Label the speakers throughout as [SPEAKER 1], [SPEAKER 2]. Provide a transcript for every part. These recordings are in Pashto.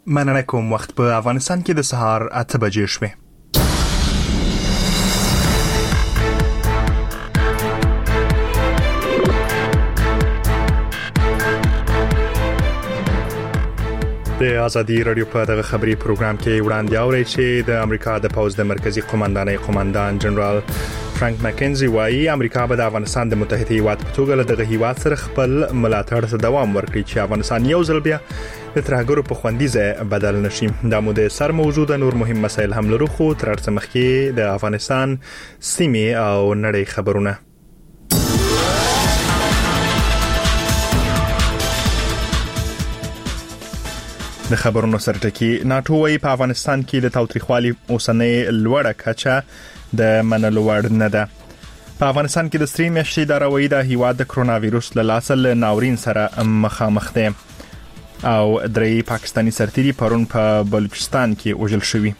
[SPEAKER 1] مننه کوم. وخت په افغانستان کې د سهار 8 بجې شوه. د ازادي رادیو په دغه خبري پروګرام کې وړاندې اوري چې د امریکا د پوز د مرکزی قومندانۍ قومندان جنرال فرانک مکنزي وايي امریکا به د افغانستان د متحده هیواد په توګه له دغه هیواد سره خپل ملاتړ ته دوام ورکړي چې افغانستان یو ځل بیا د ترهګرو په خوندیزه بدل نشي. دا مو د سر موضوع د نور مهم مسایل هم لرو، خو تر څه مخکې د افغانستان سیمې او نړۍ خبرونه. د خبرونو سرټکی ناتو وايي په افغانستان کې د تاوتریخوالي اوسنۍ لوړه کچه د منلو وړ نه ده. په افغانستان کې د سری میاشتې اداره وايي د هیواد د کرونا وایروس له لاسه له ناورین سره مخامخ دي او درې پاکستانی سرتیري پرون په بلوچستان کې وژل شوي.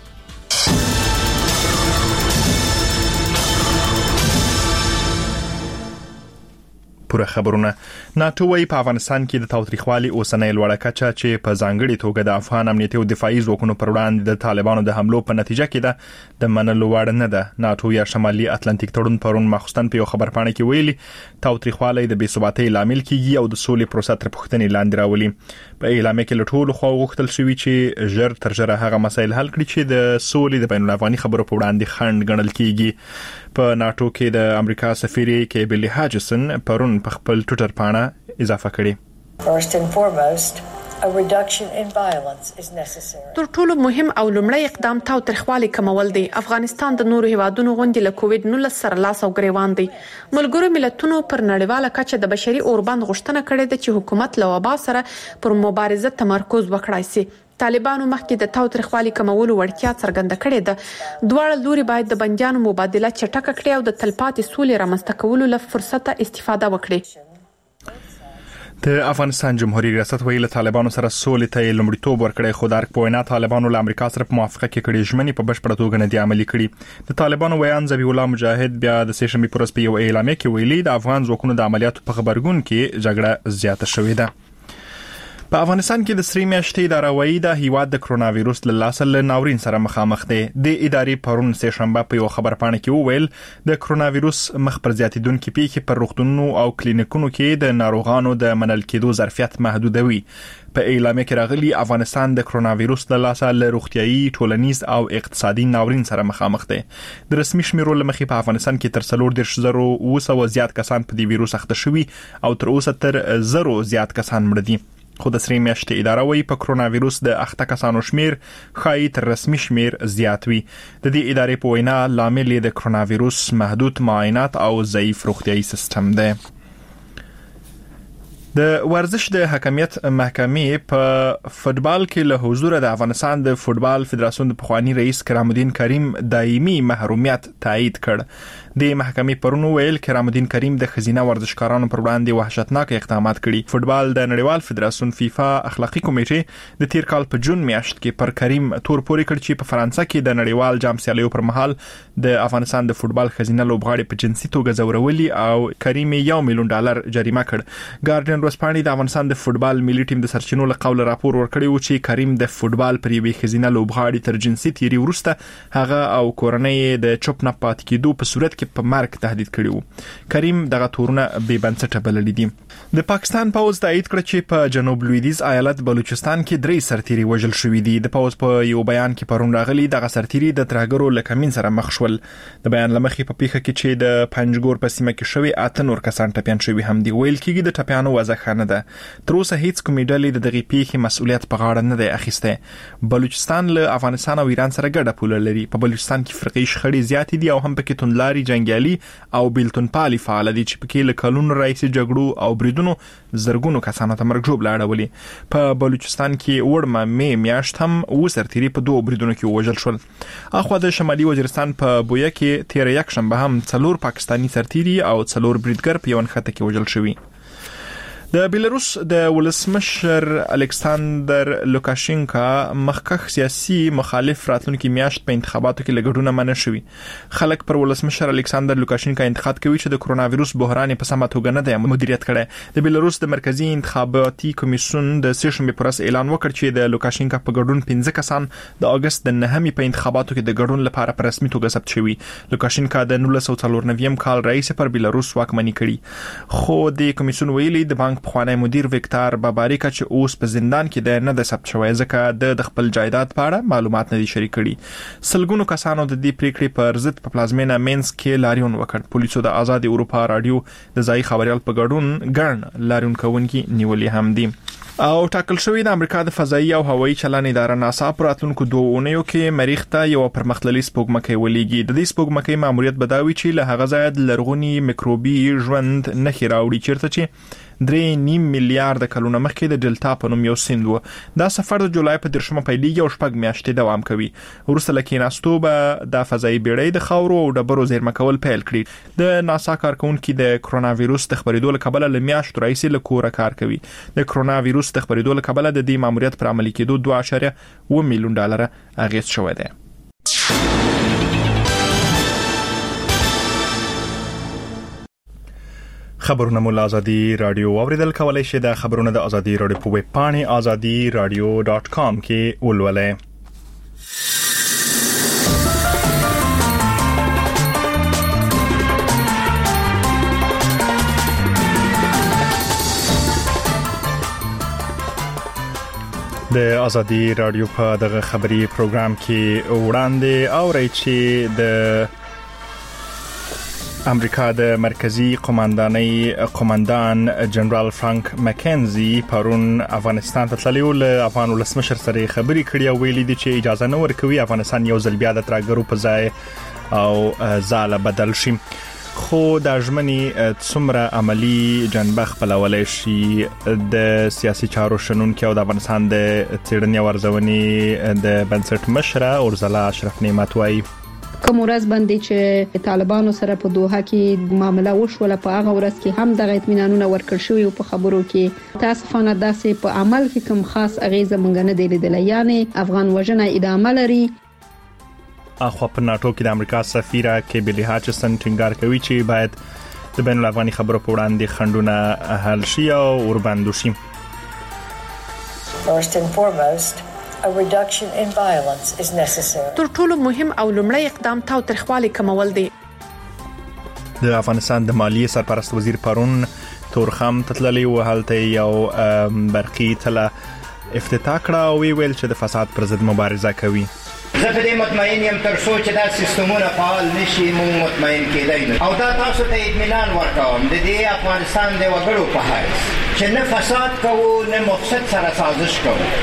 [SPEAKER 1] پوره خبرونه. ناتو وايي په افغانستان کې د تاوتریخوالي اوسنۍ لوړه کچه چې په ځانګړي توګه د افغان امنیتي او دفاعي ځواکونو پر وړاندې د طالبانو د حملو په نتیجه کې د منلو وړ نه ده. ناتو یا شمالي اتلانتیک تړون پرون ماخستن په یو خبرپاڼه کې ویلي تاوتریخوالي د بی‌ثباتۍ لامل کیږي او د سولې پروسه تر پوښتنې لاندې راولي. په اعلامیه کې له ټولو خوا غوښتل شوی چې ژر تر ژره هغه مسایل حل کړي چې د سولې د بین الافغاني خبرو په وړاندې خنډ ګڼل کیږي. په ناتو کې د امریکا سفیر کیبلی هاجسن پرون په خپل ټویټر باندې اضافه کړي.
[SPEAKER 2] First and foremost, a reduction in violence is necessary.
[SPEAKER 3] تر ټولو مهم او لومړی اقدام تاوتریخوالي کمول دی. افغانستان د نورو هیوادونو غونډې له کووډ-19 سره لاس او ګریوان دی. ملګرو ملتونو پر نړیواله کچه د بشري اوربند غوښتنه کړې ده چې حکومت له وبا سره پر مبارزه تمرکز وکړای شي. طالبانو مخکې د تاوتریخوالي کمولو وړتیا څرګنده کړې ده. دواړه لوري باید د بندیانو مبادله چټکه کړي او د تلپاتې سولې رامنځته کولو له فرصته استفاده وکړي.
[SPEAKER 1] د افغانستان جمهوریت ریاست ویل طالبانو سره سولې ته لومړیتوب ورکړي، خو د پوینا طالبانو له امریکا سره په موافقه کې کړي ژمنې په بشپړه توګه نه دي عملي کړي. د طالبانو ویان ذبیح الله مجاهد بیا د سېشنبې پر ورځ په یو اعلامیه کې ویلي د افغان ځواکونو د عملیاتو په خبرګون کې جګړه زیاته شوې ده. په افغانستان کې د سری میاشتې اداره وايي د هیواد د کرونا وایروس له لاسه له ناورین سره مخامخ دي. د ادارې پرون سه شنبه په یو خبرپاڼه کې وویل د کرونا وایروس مخ پر زیاتیدونکو پیښې پر روغتونونو او کلینیکونو کې د ناروغانو د منل کېدو ظرفیت محدودوي. په اعلامیه کې راغلي افغانستان د کرونا وایروس له لاسه له روغتيایي، ټولنیز او اقتصادي ناورین سره مخامخ دي. د رسمي شمیرو لمخې په افغانستان کې تر 3,000 زیات کسان په دې وایروس اخته شوي او تر اوسه تر 0 زیات کسان مړ دي. خو د سری میاشتې اداره وايي په کرونا وایروس د اخته کسانو شمیر خایي تر رسمي شمیر زیات وي. د دې ادارې په وینا لامل د کرونا وایروس محدود معاینات او ضعیف روغتيایي سیستم دی. د ورزش د حکمیت محکمې په فوتبال کې له حضور د افغانستان د فوتبال فدراسیون د پخوانی رئیس کرام الدین کریم دایمي محرومیت تایید کړ. د محکمې پرونو ویل کرام الدین کریم د خزینه ورزشکارانو پر وړاندې وحشتناک اقدامات کړي. فوتبال د نړیوال فدراسیون فیفا اخلاقی کمیټې د تیر کال په جون میاشت کې پر کریم تور پورې کړ چې په فرانسه کې د نړیوال جام سیالیو پر مهال د افغانستان د فوتبال خزینه لوبغاړي په جنسي توګه زورولي او کریم $1 ملیون جریمه کړ. ګارډین ورځپاڼې د افغانستان د فوتبال ملي ټیم د سرچینو له قوله راپور ورکړی و چې کریم د فوتبال پر یوې خزینه لوبغاړي تر جنسي تیری وروسته هغه او کورنۍ د چوپ نه پات کېدو په صورت کې په مرګ تهدید کړی و. کریم دغه تورونه بې بنسټه بللي دي. د پاکستان پوز تایید کړ چې په جنوب لویدیز ایالت بلوچستان کې 3 سرتیري وژل شوي دي. د پوز په یو بیان کې پرون راغلي دغه سرتیري د ترهګرو له کمین سره مخ شول. د بیان لمخې په پیښه کې چې د پنجګور په سیمه کې شوی 8 نور کسان ټپيان شوي هم دي. ویل کېږي د ټپيانو وضع نه ده. تر اوسه هیڅ کومې ډلې د دغه پیښې مسؤلیت په غاړه نه دی اخیسته. بلوچستان له افغانستان او ایران سره ګډه پوله لري. په بلوچستان کې فرقي شخړې زیات دي او هم پکې توندلاري جنگیالي او بیلتون پالي فعال دي چې پکې له کلونو راځي جګړو او بریدونو زرګونو کسانو ته مرګ جوړ لاړولي. په بلوچستان کې وړمه مې میاشت هم وسرتيري په 2 بریدونو کې وژل شول. اخو د شمالي وزیرستان په بویا کې تیر یک شنبه هم 4 پاکستانی سرتيري او 4 بریدګر په یو نخته کې وژل شوي. د بیلاروس د ولسمشر الکساندر لوکاشینکا مخکښ سیاسي مخالف راتلونکي میاشت په انتخاباتو کې لګډونه منع شوي. خلک پر ولسمشر الکساندر لوکاشینکا انتقاد کوي چې د کرونا وایروس بحران په سمه توګه نه دی مدیریت کړی. د بیلاروس د مرکزی انتخاباتي کمیسیون د سیشنبه پر ورځ اعلان وکړ چې د لوکاشینکا په ګډون 15 کسان د اگست د 9 په انتخاباتو کې د ګډون لپاره په رسمي توګه ثبت شوي. لوکاشینکا د 1994 کال رئیس پر بیلاروس واکمني کړي، خو د کمیسیون ویلي د بانک پخوانی مدیر ویکټار باباریکا چې اوس په زندان کې نه د ثبت شوی ځکه د خپل جایداد په اړه معلومات نه دي شریک کړي. سلګونو کسانو د دې پریکړې پر ضد په پلازمینه مینسک کې لاریون وکړ. پولیسو د آزاد اروپا رادیو د ځای خبريال په ګډون ګڼ لاریون کوونکي نیولې هم دي. او ټاکل شوی د امریکا د فضایي او هوایي چلن اداره ناسا پر راتلونکو 2 اونیو کې مریخ ته یو پرمختللي سپوږمکۍ ولېږي. د دې سپوږمکۍ ماموریت بداوي چې له هغه ځای د لرغونی میکروبي ژوند نښې راوړي چیرته چې 3.5 میلیارډ کلونه مخکې د ډلتا په نوم یو سیند و. دا سفر د جولای په 10 پیلېږي او 6 میاشتې دوام کوي. وروسته لکه ناستو به د فضایي بیړۍ د خاورو او ډبرو زیرمه کول پیل کړي. د ناسا کارکونکو د کرونا وایروس د خبرېدو لپاره له میاشتو راځي له کوره کار کوي. د کرونا وایروس د خبرېدو لپاره د دې ماموریت پر عملي کېدو 2.1 میلیون ډالر اغیز شوی دی. خبرونه مو آزادي رادیو اوریدل کولای شئ. د خبرونه د آزادي رادیو په ویب پاڼه azadiradio.com کې ولولئ. د آزادي رادیو په دغه خبري پروګرام کې وړاندې اورئ چې د امریکا د مرکزی قوماندان جنرال فرانک مکنزي پرون افغانستان ته تللی و. له افغان ولسمشر سره خبري کړې او ویلي دي چې اجازه نه ورکوي افغانستان یو ځل بیا د ترګرو په ځای او ځاله بدل شي. خو د ژمنې څومره عملی جنبه خپلولای شي د سیاسي چارو شنونکو او د افغانستان د څېړنې ورزونې د بنسټ مشره اورزلا اشرف نعمت وايي.
[SPEAKER 4] کوم ورځ باندې چې طالبانو سره په دوحه کې معاملې وشوله په هغه ورځ کې هم د اطمینانونه ورکړ شوی په خبرو کې تاسفانه داسې په عمل کې کوم خاص اغیزه مونږ نه دی لیدلې. یعنی افغان وژنه ادامه لري.
[SPEAKER 1] اخو په ناتو کې د امریکا سفیره کیبلی هاچسن ټینګار کوي چې باید د بین الافغاني خبرو په وړاندې خندونه حل شي او ورباندې شي.
[SPEAKER 2] First and foremost, a reduction in violence is necessary.
[SPEAKER 3] تر ټولو مهم او لومړی اقدام تاوتریخوالي کمول دی.
[SPEAKER 1] د افغانستان د مالیې سرپرست وزیر پرون تورخم تتللی و هلته یو برقی تله افتتاح کړه او ویل چې د فساد پر ضد مبارزه کوي.
[SPEAKER 5] زه په دې مطمئن یم تر څو چې دا سیستمونه فعال نشي مونږ مطمئن کېدای نه. او دا تاسو ته اطمینان ورکوم د دې افغانستان د وګړو په حیث چې نه فساد کوو نه مفسد سره سازش کوو.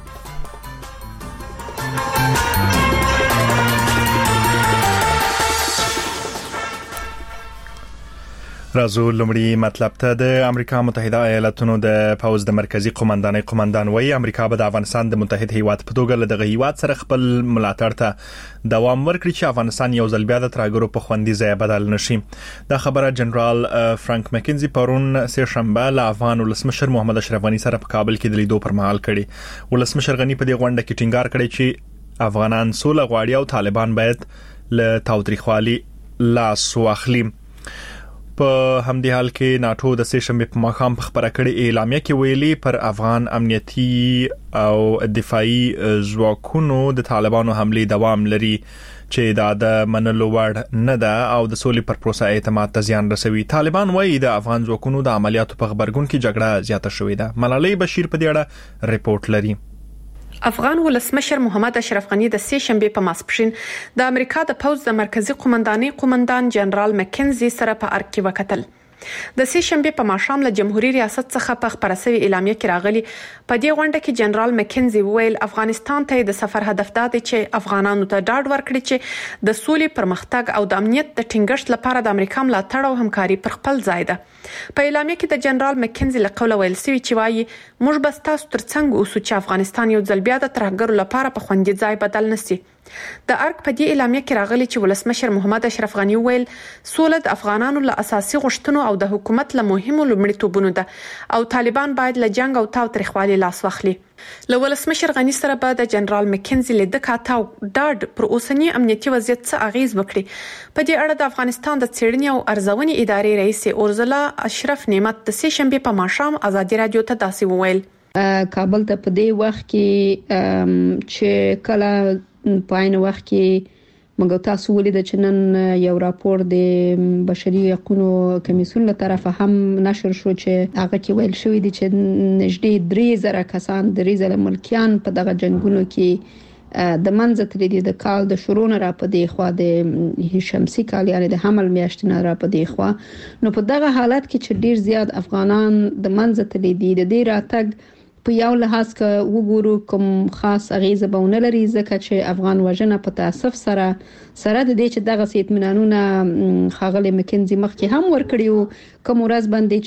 [SPEAKER 1] رازو لمړی مطلب ته د امریکا متحده ایالاتونو د پوز د مرکزی قوماندان وایي امریکا به د افغانستان د متحد هیواد په توګه له دغه هیواد سره خپل ملاتړ ته دوام ورکړي چې افغانستان یو ځل بیا د ترګرو په خوندي ځای بدل نشي. دا خبره جنرال فرانک مکنزي پرون سه شنبه له افغان ولسمشر محمد اشرف غنی سره په کابل کې د لیدو پر مهال کړي. ولسمشر غنی په دې غونډه کې ټینګار کړی چې افغانان سوله غواړي او طالبان باید له تاوتریخوالي لاس واخلي. په همدې حال کې ناتو د سه شنبه په ماښام په خبره کړې اعلامیه کې ویلي پر افغان امنیتي او دفاعي ځواکونو د طالبانو حمله دوام لري چې دا د منلو وړ نه ده او د سولې پر پروسه اعتماد ته زیان رسوي. طالبان وایي د افغان ځواکونو د عملیاتو په خبرګون کې جګړه زیاته شوې ده. ملالۍ بشیر په دې اړه ریپورت لري.
[SPEAKER 3] افغان ولسمشر محمد اشرف غنی د سه شنبه په ماسپښین د امریکا د پوز د مرکزی قوماندان جنرال مکنزي سره په ارګ کې وکتل. د سه شنبه په ماښام له جمهوریت ریاست څخه په خبره شوی اعلامیه کې راغلی. په دې غونډه کې جنرال مکنزي ویل افغانستان ته د سفر هدف دا دی چې افغانانو ته ډاډ ورکړي چې د سولې پرمختګ او د امنیت د ټینګښت لپاره د امریکا ملاتړ او همکاري پر خپل ځای ده. په اعلامیه کې د جنرال مکنزي له قوله ویل شوی چې وايي موږ بس تاسو ترڅنګ اوسو چې افغانستان یو ځل بیا د ترهګرو لپاره په خوندي ځای بدل نشي. د ارګ په دې اعلامیه کې راغلي چې ولسمشر محمد اشرف غنی ویل سوله د افغانانو له اساسي غوښتنو او د حکومت له مهمو لومړیتوبونو ده او طالبان باید له جنگ او تاوتریخوالي لاس واخلي. له ولسمشر غنی سره به د جنرال مکنزي له دکاتاو ډاډ پر اوسنی امنیتي وضعیت څه اغیز وکړي. په دې اړه د افغانستان د څېړنې او ارزونې ادارې رئیس اورزلا اشرف نعمت د سې شنبه په ماښام ازادي رادیو ته داسې وویل.
[SPEAKER 4] کابل ته په دې وخت کې چې کله په عین وخت کې موږ تاسو ولید چې نن یو راپور د بشري حقوقو کمیسیون له طرفه هم نشر شو چې هغه کې ویل شوی دی چې نږدې 3000 کسان د ریزل ملکیان په دغه جنگونو کې د منځ تللی د کال د شروع نه را په دی خو د شمسي کال یعنی د حمل میاشت نه را په دی خو نو په دغه حالت کې چې ډیر زیات افغانان د منځ تللی دي د دې راتګ په یو لحاظ کې وګورو کوم خاص اغیزه بونه لري ځکه چې افغان وژنه په تاسف سره د دې چې دغه سیتمنانونه خاغلی مکنزي مخکې هم ورکړیو کوم ورځ باندې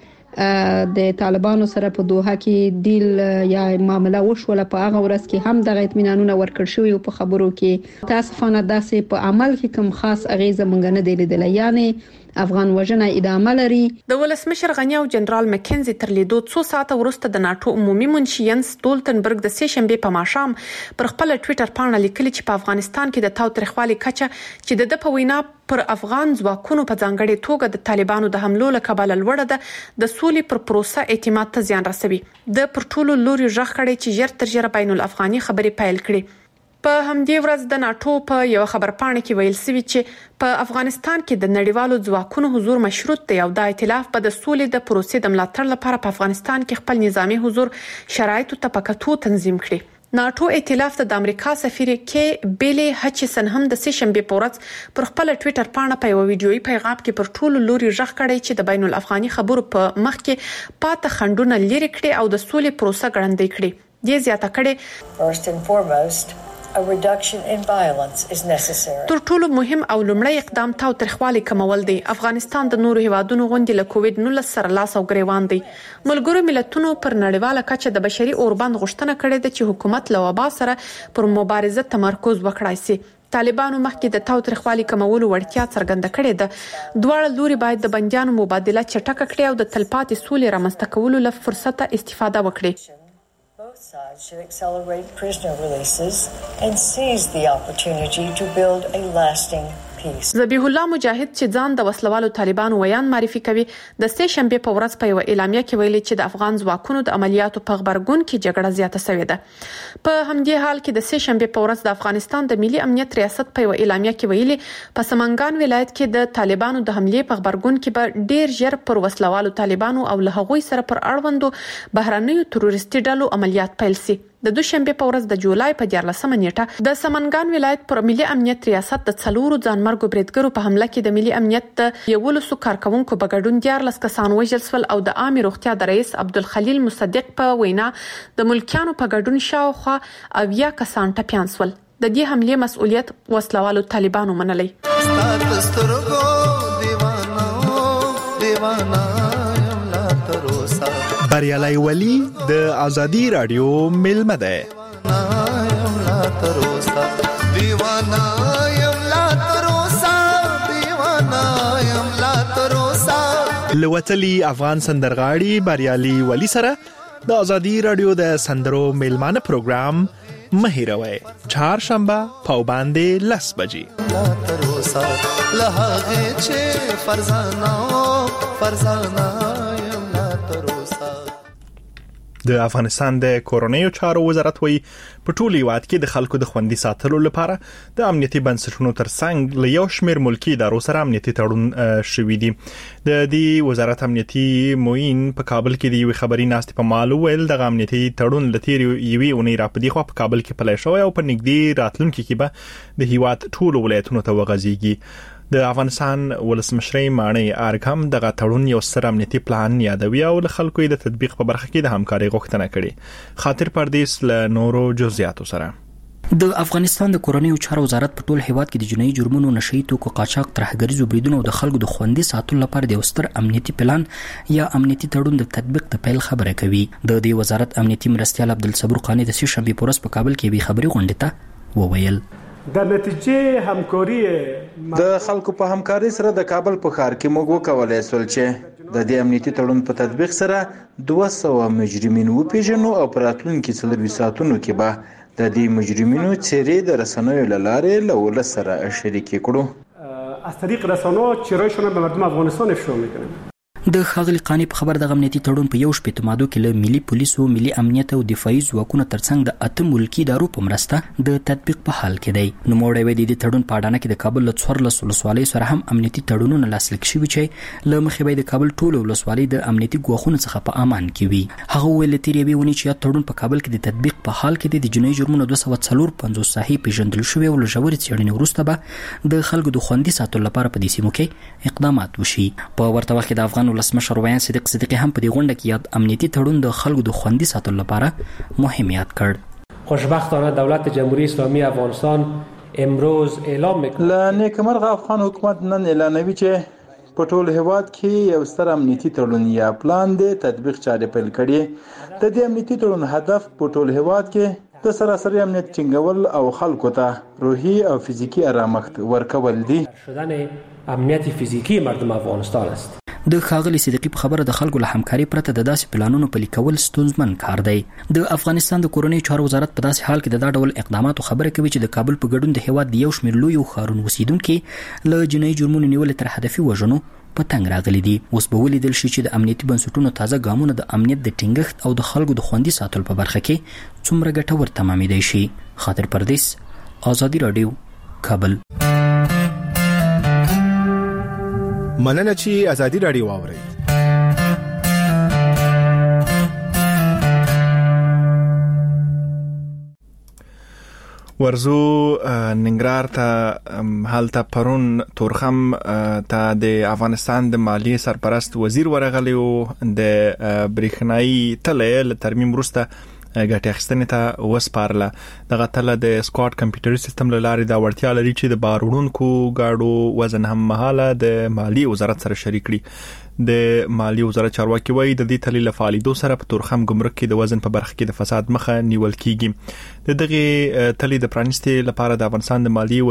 [SPEAKER 4] چې د طالبانو سره په دوحه کې ډیل یا معاملې وشوله په هغه ورځ کې هم دغه اطمینانونه ورکړ شوی او په خبرو کې تاسفانه داسې په عمل کې کوم خاص اغیزه مونږ نه دی لیدل یعنی افغان وژنه ادامه لري.
[SPEAKER 3] د ولسمشر غنی او جنرال مکنزي تر لیدو 2 ساعته وروسته د ناتو عمومي منشي ینس ستولتنبرګ د سې شنبه په ماښام پر خپل ټوئیټر باندې لیکلي چې په افغانستان کې د تاوتریخوالي کچه چې د په وینا پر افغان ځواکونو په ځانګړي توګه د طالبانو د حملو له کبله لوړه ده د سولې پر پروسه اعتماد ته زیان رسوي. د پر ټولو لوري ژغ کړي چې ژر تر ژره بین الافغاني خبري پیل کړي. په همدې ورځ د ناتو په یو خبرپاڼه کې ویل شوی چې په افغانستان کې د نړیوالو ځواکونو حضور مشروط دی او د ائتلاف په د سولې د پروسې د ملاتړ لپاره په افغانستان کې خپل نظامی حضور شرایطو ته پکتو تنظیم کړي. ناتو ائتلاف د امریکا سفیر کې بیلی هچسن هم د سې شنبه په ورځ پر خپل ټوئیټر باندې په یو ویډیويي پیغام کې پر ټولو لوري ژغ کړی چې د بین الافغاني خبرو په مخ کې پاته خندونه لري کړي او د سولې پروسه ګړندۍ کړي. دې زیاته کړي
[SPEAKER 2] First and foremost, a reduction in violence is necessary.
[SPEAKER 3] تر ټولو مهم او لومړی اقدام تاوتریخوالي کمول دی. افغانستان د نورو هیوادونو غونډې له کووډ-19 سره لاس او ګریوان دی. ملګرو ملتونو پر نړیواله کچه د بشري اوربند غوښتنه کړې ده چې حکومت له وبا سره پر مبارزه تمرکز وکړای شي. طالبانو مخکې د تاوتریخوالي کمولو وړتیا څرګنده کړې ده. دواړه لوري باید د بندیانو مبادله چټکه کړي او د تلپاتې سولې رامنځته کولو له فرصته استفاده وکړي.
[SPEAKER 2] Both sides should accelerate prisoner releases and seize the opportunity to build a lasting peace.
[SPEAKER 3] ذبیح الله مجاهد چې ځان د وسلوالو طالبانو ویان معرفي کوي د سې شنبه په ورځ په یو اعلامیه کې ویلي چې د افغان ځواکونو د عملیاتو په خبرګون کې جګړه زیاته شوې ده. په همدې حال کې د سې شنبه په ورځ د افغانستان د ملي امنیت ریاست په یو اعلامیه کې ویلي په سمنګان ولایت کې د طالبانو د حملې په خبرګون کې به ډیر ژر پر وسلوالو طالبانو او له هغوی سره پر اړوندو بهرنیو تروریستي ډلو عملیات پیل شي. د دوشنبه په ورځ د جولای په 14 نیټه د سمنګان ولایت پر ملي امنیت ریاست د څلورو ځانمرګو بریدګرو په حمله کې د ملي امنیت د 11 کارکونکو په ګډون 14 کسان وژل شول او د عامه روغتیا د رئیس عبدالخلیل مصدق په وینا د ملکیانو په ګډون شاوخوا 20 کسان ټپيان شول. د دې حمله مسؤلیت وسلوالو طالبانو منلې.
[SPEAKER 1] بریالي ولی د ازادي رادیو ملمه ده. لوتلی افغان سندرغاړي بریالي ولی سره د ازادي رادیو د سندرو ملمانه پروګرام مهیروي چهارشنبه پاوباندې 10 بجې. د افغانستان د کورونیو چارو وزارت وایي په ټول هیواد کې د خلکو د خوندي ساتلو لپاره د امنیتي بنسټونو ترڅنګ له یو شمېر ملکی ادارو سره امنیتي تړون شوی دی. د دې وزارت امنیتي معین په کابل کې د یو خبري ناستې په مالو ویل د امنیتي تړون لتیر یوې اونۍ را پدې خو په کابل کې پلی شوی او په نږدې راتلونکي کې به د هیواد ټول ولایتونو ته وغځيږي. د افغانستان ولسمشر مانی ارګم دغه تړون یو ستر امنیتي پلان یادوي او له خلکو د تطبیق په برخه کې د همکاري غوښتنه کړې. خاطر پردیس له نورو جزئیاتو سره
[SPEAKER 6] د افغانستان د کورنیو چارو وزارت په ټول هیواد کې د جنایي جرمونو، نشئی توکو قاچاق، ترهګریزو بریدونو او د خلکو د خوندي ساتلو لپاره د ستر امنیتي پلان یا امنیتي تړون د تطبیق د پیل خبره کوي. د دې وزارت امنیتي مرستیال عبدالصبور قانی د سه‌شنبه پورس په کابل کې به خبري غونډه ته وویل.
[SPEAKER 7] د نتیجې همکاري
[SPEAKER 8] د خلکو په همکاري سره د کابل په ښار کې موږ وکولای شول چې د دې امنیتي تړون په تطبیق سره 200 مجرمین وپیژنو او په راتلونکي 4 ساعتونو کې به د دې مجرمینو څیرې د رسنیو له لارې له ولس سره شریکې کړو.
[SPEAKER 7] از طریق رسانه‌ها چرایشون به مردم افغانستان افشا میکنن.
[SPEAKER 6] د ښاغلي قانی په خبر د امنیتي تړون په 1 مادو کې له ملي پولیسو، ملي امنیت او دفاعي ځواکونو ترڅنګ د 8 ملکی ادارو په مرسته د تطبیق په حال کې دی. نو موړی وی د تړون په اډانه کې د کابل له 14 ولسوالۍ سره هم امنیتي تړونونه لاسلیک شوي چې له مخې به د کابل ټول ولسوالۍ د امنیتي ګواښونو څخه په امان کې وي. هغه ویل تیرې ونی چې تړون په کابل کې د تطبیق په حال کې د جنایي جرمونو 254 صحیح پیژندل شوی او ژورې څېړنې وروسته به د خلکو د خوندي ساتلو لپاره په دې سیمو کې اقدامات وشي. په ورته وخت کې د افغان ولسمشر ویان صدیقی هم په دې غونډه کې یاد امنیتي تړون د خلکو د خوندي ساتلو لپاره مهم یاد کړ.
[SPEAKER 7] خوشبختانه دولت جمهوری اسلامی افغانستان امروز اعلام میکنه
[SPEAKER 8] لا نیکمرغه افغان حکومت نن اعلانوي چې په ټول هیواد کې یو ستر امنیتي تړون یا پلان دی تطبیق چارې پیل کړي. د دې امنیتي تړون هدف په ټول هیواد کې د سراسری امنیت ټینګول او خلکو ته روحي او فیزیکی آرامښت ورکول دي.
[SPEAKER 7] شدن امنیت فیزیکی مردم افغانستان است.
[SPEAKER 6] د ښاغلي صدیقی په خبره د خلکو له همکاري پرته د داسې پلانونو پلي کول ستونزمن کار دی. د افغانستان د کورنیو چارو وزارت په داسې حال کې د دا ډول اقداماتو خبره کوي چې د کابل په ګډون د هیواد د یو شمېر لویو ښارونو اوسیدونکي له جنایي جرمونو نیولې تر هدفي وژنو په تنګ راغلي دي. اوس به ولیدل شي چې د امنیتي بنسټونو تازه ګامونه د امنیت د ټینګښت او د خلکو د خوندي ساتلو په برخه کې څومره ګټور تمامېدای شي. خاطر پردیس، آزادي راډیو، کابل.
[SPEAKER 1] مننه چې آزادي راډیو واورئ. ورزو ننګرهار ته حالت پرون تورخم ته د افغانستان د مالیې سرپرست وزیر ورغلی او د برېښنایي تلې له ترمیم وروسته ګټه اخیستنې ته وسپارله. دغه تله د سکواډ کمپیوټري سیستم له لارې دا وړتیا لري چې د بار وړونکو ګاډو وزن هم مهاله د مالیې وزارت سره شریک کړي. د مالیې وزارت چارواکي وایي د دې تلې له فعالیدو سره په تورخم ګمرک کې د وزن په برخه کې د فساد مخه نیول کیږي. د دغه تلې د پرانیستې لپاره د افغانستان د مالیې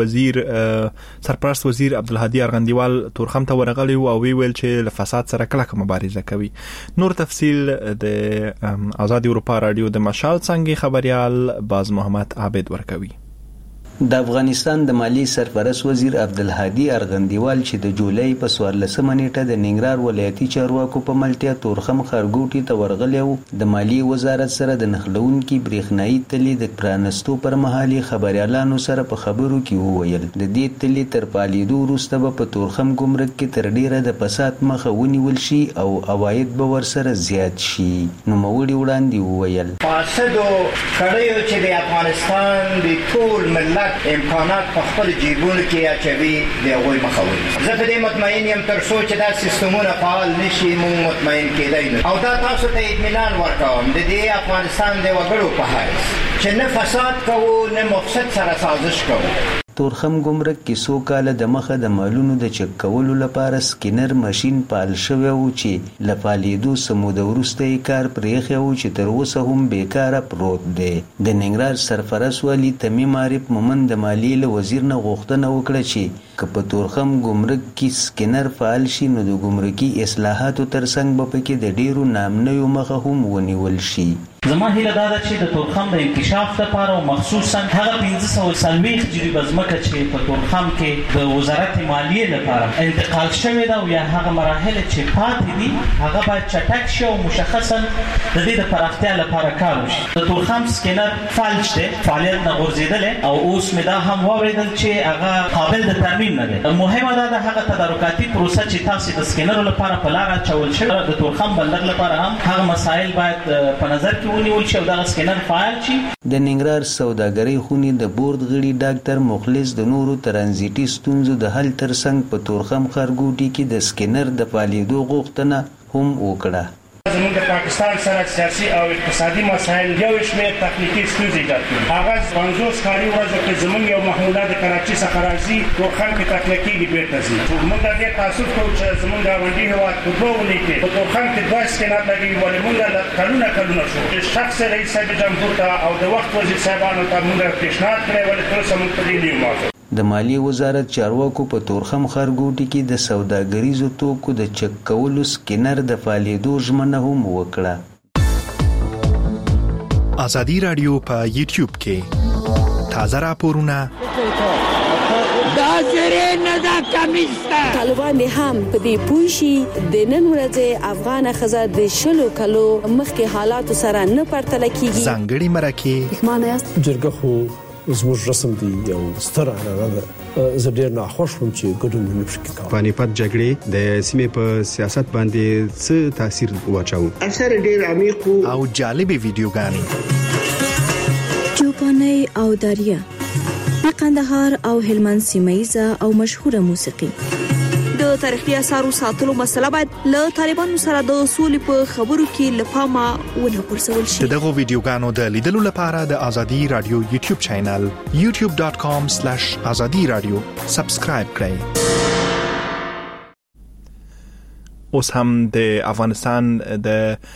[SPEAKER 1] وزیر سرپرست وزیر عبدالهادي ارغندیوال تورخم ته ورغلی او ویل چې له فساد سره کلکه مبارزه کوي. نور تفصیل د آزادي اروپا رادیو د مشال څنګه خبريال باز محمد عابد ورکوي.
[SPEAKER 9] د افغانستان د مالی سرپرست وزیر عبدالهادي ارغندیوال چې د جولای په 14 نیټه د ننګرهار ولایتي چارواکو په ملتیا تورخم خارګوټي ته ورغلی او د مالی وزارت سره د نښلونکي برېښنایي تلې د پرانستو پر مهال خبريالانو سره په خبرو کې وویل د دې تلې تر پالیدو وروسته به په تورخم ګمرک کې تر ډیره د فساد مخه ونیول شي او عواید به ورسره زیات شي. نوموړي وړاندې وویل
[SPEAKER 5] فاسدو کړیو چې د افغانستان د ټول ملت امکانات په خپل جیبونو کې اچوي د هغوی مخه ونیسي. زه په دې مطمئن یم تر څو چې دا سیستمونه فعال نشي موږ مطمئن کېدای نه او دا تاسو ته اطمینان ورکوم د دې افغانستان د وګړو په حیث چې نه فساد کوو نه مفسد سره سازش کوو.
[SPEAKER 9] تورخم ګمرک کې څو کاله د مخه د مالونو د چک کولو لپاره سکینر ماشين پال شوی و چې لفالیدو سمود وروسته یې کار پرېښی و چې تر اوسه هم بیکاره پروت دی. د ننګرهار سرپرست والي تمیم عارف مومند د مالیې له وزیر نه غوښتنه وکړه چې که په تورخم ګمرک کې سکینر فعال شي نو د ګمرکي اصلاحاتو ترڅنګ به پکې د ډیرو نامنویو مخه هم ونیول شي.
[SPEAKER 10] زما هیله دا ده چې د تورخم د انکشاف لپاره او مخصوصا هغه 1540 جریبه ځمکه چې په تورخم کې د وزارت مالیې لپاره انتقال شوې ده او یا هغه مراحل چې پاتې دي هغه باید چټک شي او مشخصا د دې د پراختیا لپاره کار وشي. د تورخم سکینر فعال دی، فعالیت نه غورځېدلی او اوس مې دا هم واورېدل چې هغه قابل د ترمیم نه دی. مهمه دا ده هغه تدارکاتي پروسه چې تاسې د سکینرو لپاره په لاره اچول شوې د تورخم بندر لپاره هم هغه مسایل باید په نظر کې ونیول شي او دغه سکینر فعال شي.
[SPEAKER 9] د ننګرهار سوداګرۍ خونې د بورډ غړي ډاکټر مخلص د نورو ترانزیټي ستونزو د حل ترڅنګ په تورخم ښارګوټي کې د سکینر د فعالېدو غوښتنه هم وکړه.
[SPEAKER 11] زموږ د پاکستان سره سیاسي او اقتصادي مسایل یو شمېر تخنیکي ستونزې ایجاد کړي. هغه 50 کاري ورځو کې زموږ یو محموله د کراچۍ څخه راځي او خلک تکلیف کېږي بیرته ځي. موږ د دې تاسف کوو چې زموږ غونډې هېواد په 2 اونۍ کې په تورخم کې 2 اسکنات لګي ولې موږ کلونه شو شخص رئیس جمهور ته او د وخت وزیر صاحبانو ته موږ پیشنهاد کړی ولې تر اوسه موږ په دې نه یو موافق.
[SPEAKER 9] د مالیې وزارت چارواکو په تورخم ښارګوټي کې د سوداګریزو توکو د چک کولو سکینر د فعالیدو ژمنه هم وکړه.
[SPEAKER 1] ازادي رادیو په یوټیوب کې تازه راپورونه
[SPEAKER 12] طالبان هم په دې پوښي د نن ورځې افغان خزه د شلو کلو مخکې حالات سره نه پرتله کیږي.
[SPEAKER 1] ځانګړي مرکه
[SPEAKER 13] معنی است جرګه خو زموږ رسم دی یو ستر عنعنه ده. زه ډېر ناخوښ وم چې ګډون نه پکې کوم.
[SPEAKER 14] پانیپت جګړې د سیمې په سیاست باندې څه تاثیر واچاو؟
[SPEAKER 15] اثر ډېر عمیق
[SPEAKER 1] او جالبې ویډیوګانې
[SPEAKER 16] چوپاني او داریا د قندهار او هلمند سیمایزه او مشهوره موسیقي.
[SPEAKER 17] د تاریخي اثارو ساتلو مسله باید له طالبانو سره د سولې په خبرو کې لپاره ونه پرسول شي.
[SPEAKER 1] دغه ویډیوګانو د لیدلو لپاره د ازادي رادیو یوټیوب چینل youtube.com/azadiradio سبسکرایب کړئ. اوس هم د افغانستان د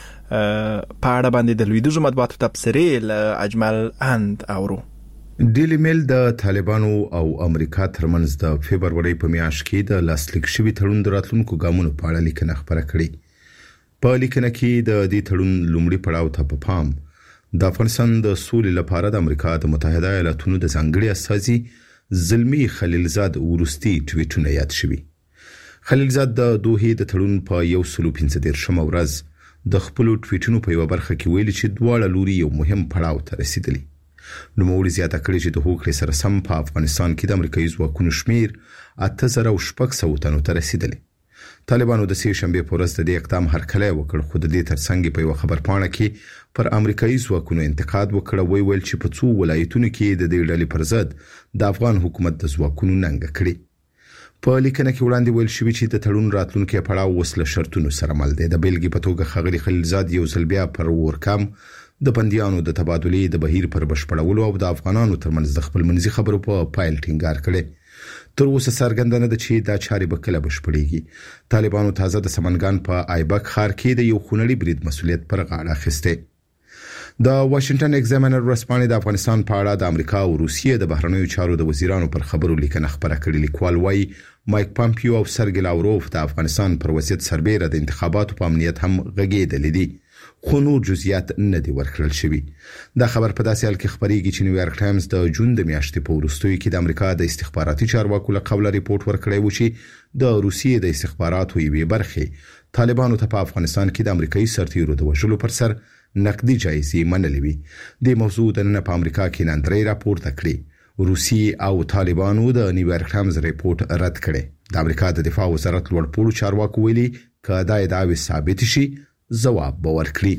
[SPEAKER 1] پاړه باندې د لویدیځو مطبوعاتو تبصرې له اجمل اند اورو.
[SPEAKER 18] ډیلی میل د طالبانو او امریکا ترمنځ د فبرवरी په میاشت کې د لاسلیک شوی تړون د راتلونکو ګامونو په اړه لیکنه خبره کړې. په لیکنه کې د دې تړون لومړی پړاو ته په پام د افغانستان د سولې لپاره د امریکا د متحده ایالاتونو د ځانګړي استازي زلمی خلیلزاد ورستی ټویټونه یاد شوي. خلیلزاد د دوحې د تړون په 115 ورځ د خپل ټویټونو په یو برخه کې ویلي چې دواړه لوري یو مهم پړاو ته رسیدلي. نو موري زیاته کړی چې د هوکړې سره سم په افغانستان کې د امریکایي ځواکونو شمیر 8600 تنو ته رسیدلی. طالبانو د سې شنبه په ورځ د دې اقدام هرکلی وکړ، خو د دې ترڅنګ په یو خبرپاڼه کې پر امریکایي ځواکونو انتقاد وکړ، ویل چې په څو ولایتونو کې د دې ډلې پر ضد د افغان حکومت د ځواکونو ننګ کړي. په لیکنه کې وړاندې ویل شوی چې د تړون راتلونکي پړاو وسله شرطونو سره مل دی. د بیلګې په توګه خغلی خلیلزاد یو ځل بیا پر ورکم د بنديانو د تبادلې د بهیر پر بشپړولو او د افغانانو ترمنځ د خپل منځي خبرو په پایل ټینګار کړي. تر اوسه څرګنده نه ده چې دا چارې به کله بشپړېږي. طالبانو تازه د سمنګان په آیبک ښار کې د یو خونړي برید مسؤلیت پر غاړه اخیسته. د واشنگټن ایگزامینر ورسپانې د افغانستان په اړه د امریکا او روسیې د بهرنیو چارو د وزیرانو پر خبرو لیکنه خبره کړې. لیکوال وايي مایک پامپیو او سرګی لاوروف د افغانستان پر وضعیت سربېره د انتخاباتو په امنیت هم غږېدلې دي، خو نور جزئیات نه دي ورکړل شوي. دا خبر په داسې حال کې خبرېږي چې نیویارک ټایمز د جون د میاشتې په وروستیو کې د امریکا د استخباراتي چارواکو له قبله ریپورت ورکړی و چې د روسیې د استخباراتو یوې برخې طالبانو ته په افغانستان کې د امریکایي سرتیرو د وژلو پر سر نقدي جایزې منلې وي. د موضوع د نن په امریکا کې نندرې راپورته کړې. روسیې او طالبانو د نیویارک ټایمز ریپورت رد کړي. د امریکا د دفاع وزارت لوړپوړو چارواکو ویلي که دا ادعاوې ثابت شي جواب به ورکړي.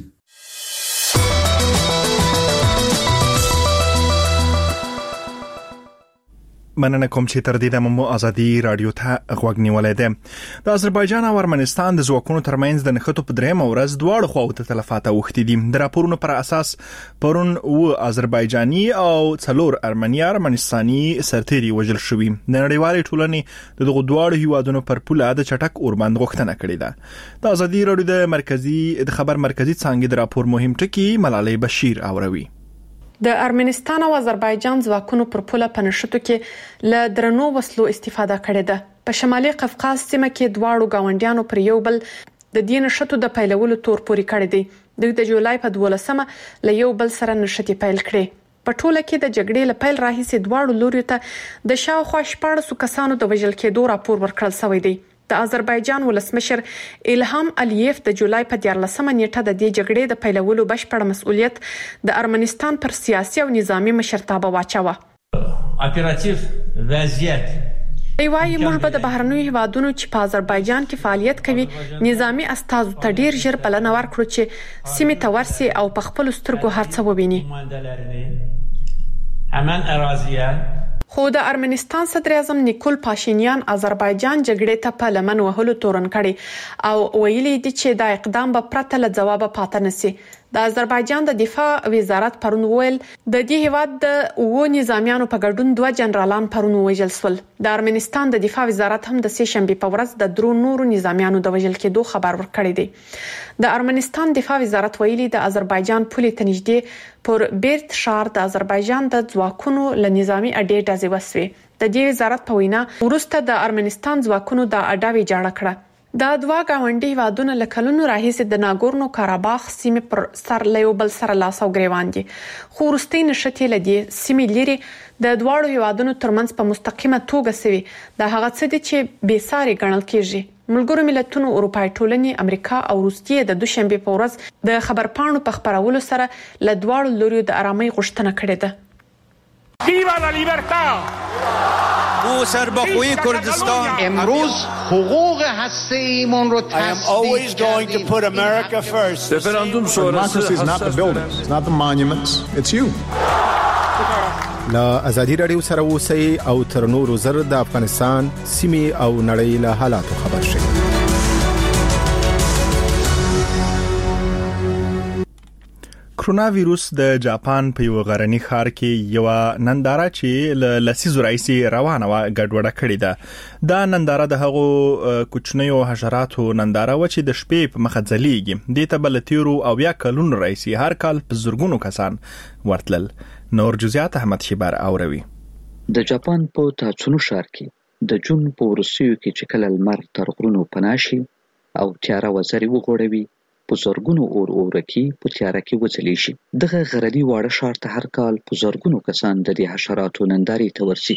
[SPEAKER 1] مننه کوم چې تر دې د مو ازادي رادیو ته غوږ نیولای دی. د آذربایجان او ارمنستان د ځواکونو ترمنځ د نښتو په درېمه ورځ دواړو خواو ته تلفات اوښتي دي. د راپورونو پر اساس پرون و آذربایجاني او 4 ارمنستاني سرتیري وژل شوي. د نړیوالې ټولنې دغه دواړو هیوادونو پر پوله د چټک اوربند غوښتنه کړې ده. د ازادي رادیو د خبر مرکزی څانګې د راپور مهم ټکی ملالۍ بشیر اوروي.
[SPEAKER 3] د ارمنستان او آذربایجان ځواکونو پر پوله په نښتو کې له درنو وسلو استفاده کړې ده. په شمالي قفقاز سیمه کې دواړو گاونډیانو پر یو بل د دې نښتو د پیلولو تور پوري کړی دی. د جولای په 12مه له یو بل سره نښتې پیل کړې. په ټوله کې د جګړې له پیل راهیسې دواړو لوري ته د شاوخوا 14 کسانو د وژل کېدو راپور ورکړل شوی دی. د آذربایجان ولسمشر الهام الیف د جولای په 14مه نیټه د دې جګړې د پیلولو بشپړ مسؤلیت د ارمنستان پر سیاسي او نظامی مشرتابه واچوه.
[SPEAKER 19] اپراتیو وضعیت
[SPEAKER 3] ایوای موږ په د بهرنیو هیوادونو چې په آذربایجان کې فعالیت کوي نظامی استازو ته ډیر ژر بلنه ورکړو چې سیمې ته ورسي او په خپل سترګو هر څه وویني.
[SPEAKER 19] همان اراضیه
[SPEAKER 3] خو د ارمنستان صدر اعظم نیکول پاشینیان آذربایجان جګړې ته په لمن وهلو تورن کړي او ویلي دي چې دا اقدام به پرته له جواب پاتې نشي. د آذربایجان د دفاع وزارت پرون ویل د دې هیواد د وو نظامیانو په ګډون 2 جنرالان پرون وژل شول. د ارمنستان د دفاع وزارت هم د سه شنبه په ورځ د درو نورو نظامیانو د وژل کېدو خبر ورکړی دی. د ارمنستان دفاع وزارت ویلي د آذربایجان پولې ته نږدې پر بیرت شهر د آذربایجان د ځواکونو له نظامی اډې ډزې وسوي. د دې وزارت په وینا ورسته د ارمنستان ځواکونو د اډاوي جوړ کړه. دا دوا گاونډي هیوادونه له کلونو راهیسې د ناګورنو کاراباخ سیمې پر سر له یو بل سره لاس او ګریوان دي. خو وروستۍ نشټې لدی سیمې لري د دواړو هیوادونو ترمنځ په مستقیمه توګه سوي د هغه څه دي چې بې ساري ګڼل کیږي. ملګرو ملتونو اروپای ټولنې امریکا او روسیې د دوشنبه په ورځ د خبرپاڼو په خبرولو سره له دواړو لوري د آرامۍ غوښتنه کړې ده.
[SPEAKER 15] ویوا لا لیبرتا
[SPEAKER 20] او سربخوی کردستان
[SPEAKER 21] امروز حقوق هسته‌ایمون رو
[SPEAKER 22] always going to put America first.
[SPEAKER 23] Referendum sonrası is not the buildings, it's not the monuments, it's you.
[SPEAKER 24] لا ازادي رادیو سره اوسئ او تر نورو زر د افغانستان سیمې او نړۍ له حالاتو خبر شئ. کرونا وایروس د جاپان په یو غرنی ښار کې یو ننداره چې ل لسیزو راځي روانه و ګډوډه کړې ده. دا ننداره د هغو کوچنیو حشراتو ننداره و چې د شپې په مخه ځلیږي. د تبلتیرو او یا کلونو راځي هر کال په زرګونو کسان ورتلل. نور جزئیات احمد شیبر اوروي.
[SPEAKER 25] د جاپان په تاچونو ښار کې د جون په ورسیو کې چې کله لمر تر غرونو پناشي او تیاره وزري وغوړوي په زرګونو اورکی په تیاره کې وځلی شي. دغه غرنی واړه ښار ته هر کال په زرګونو کسان د دې حشراتو نندارې ته ورسي.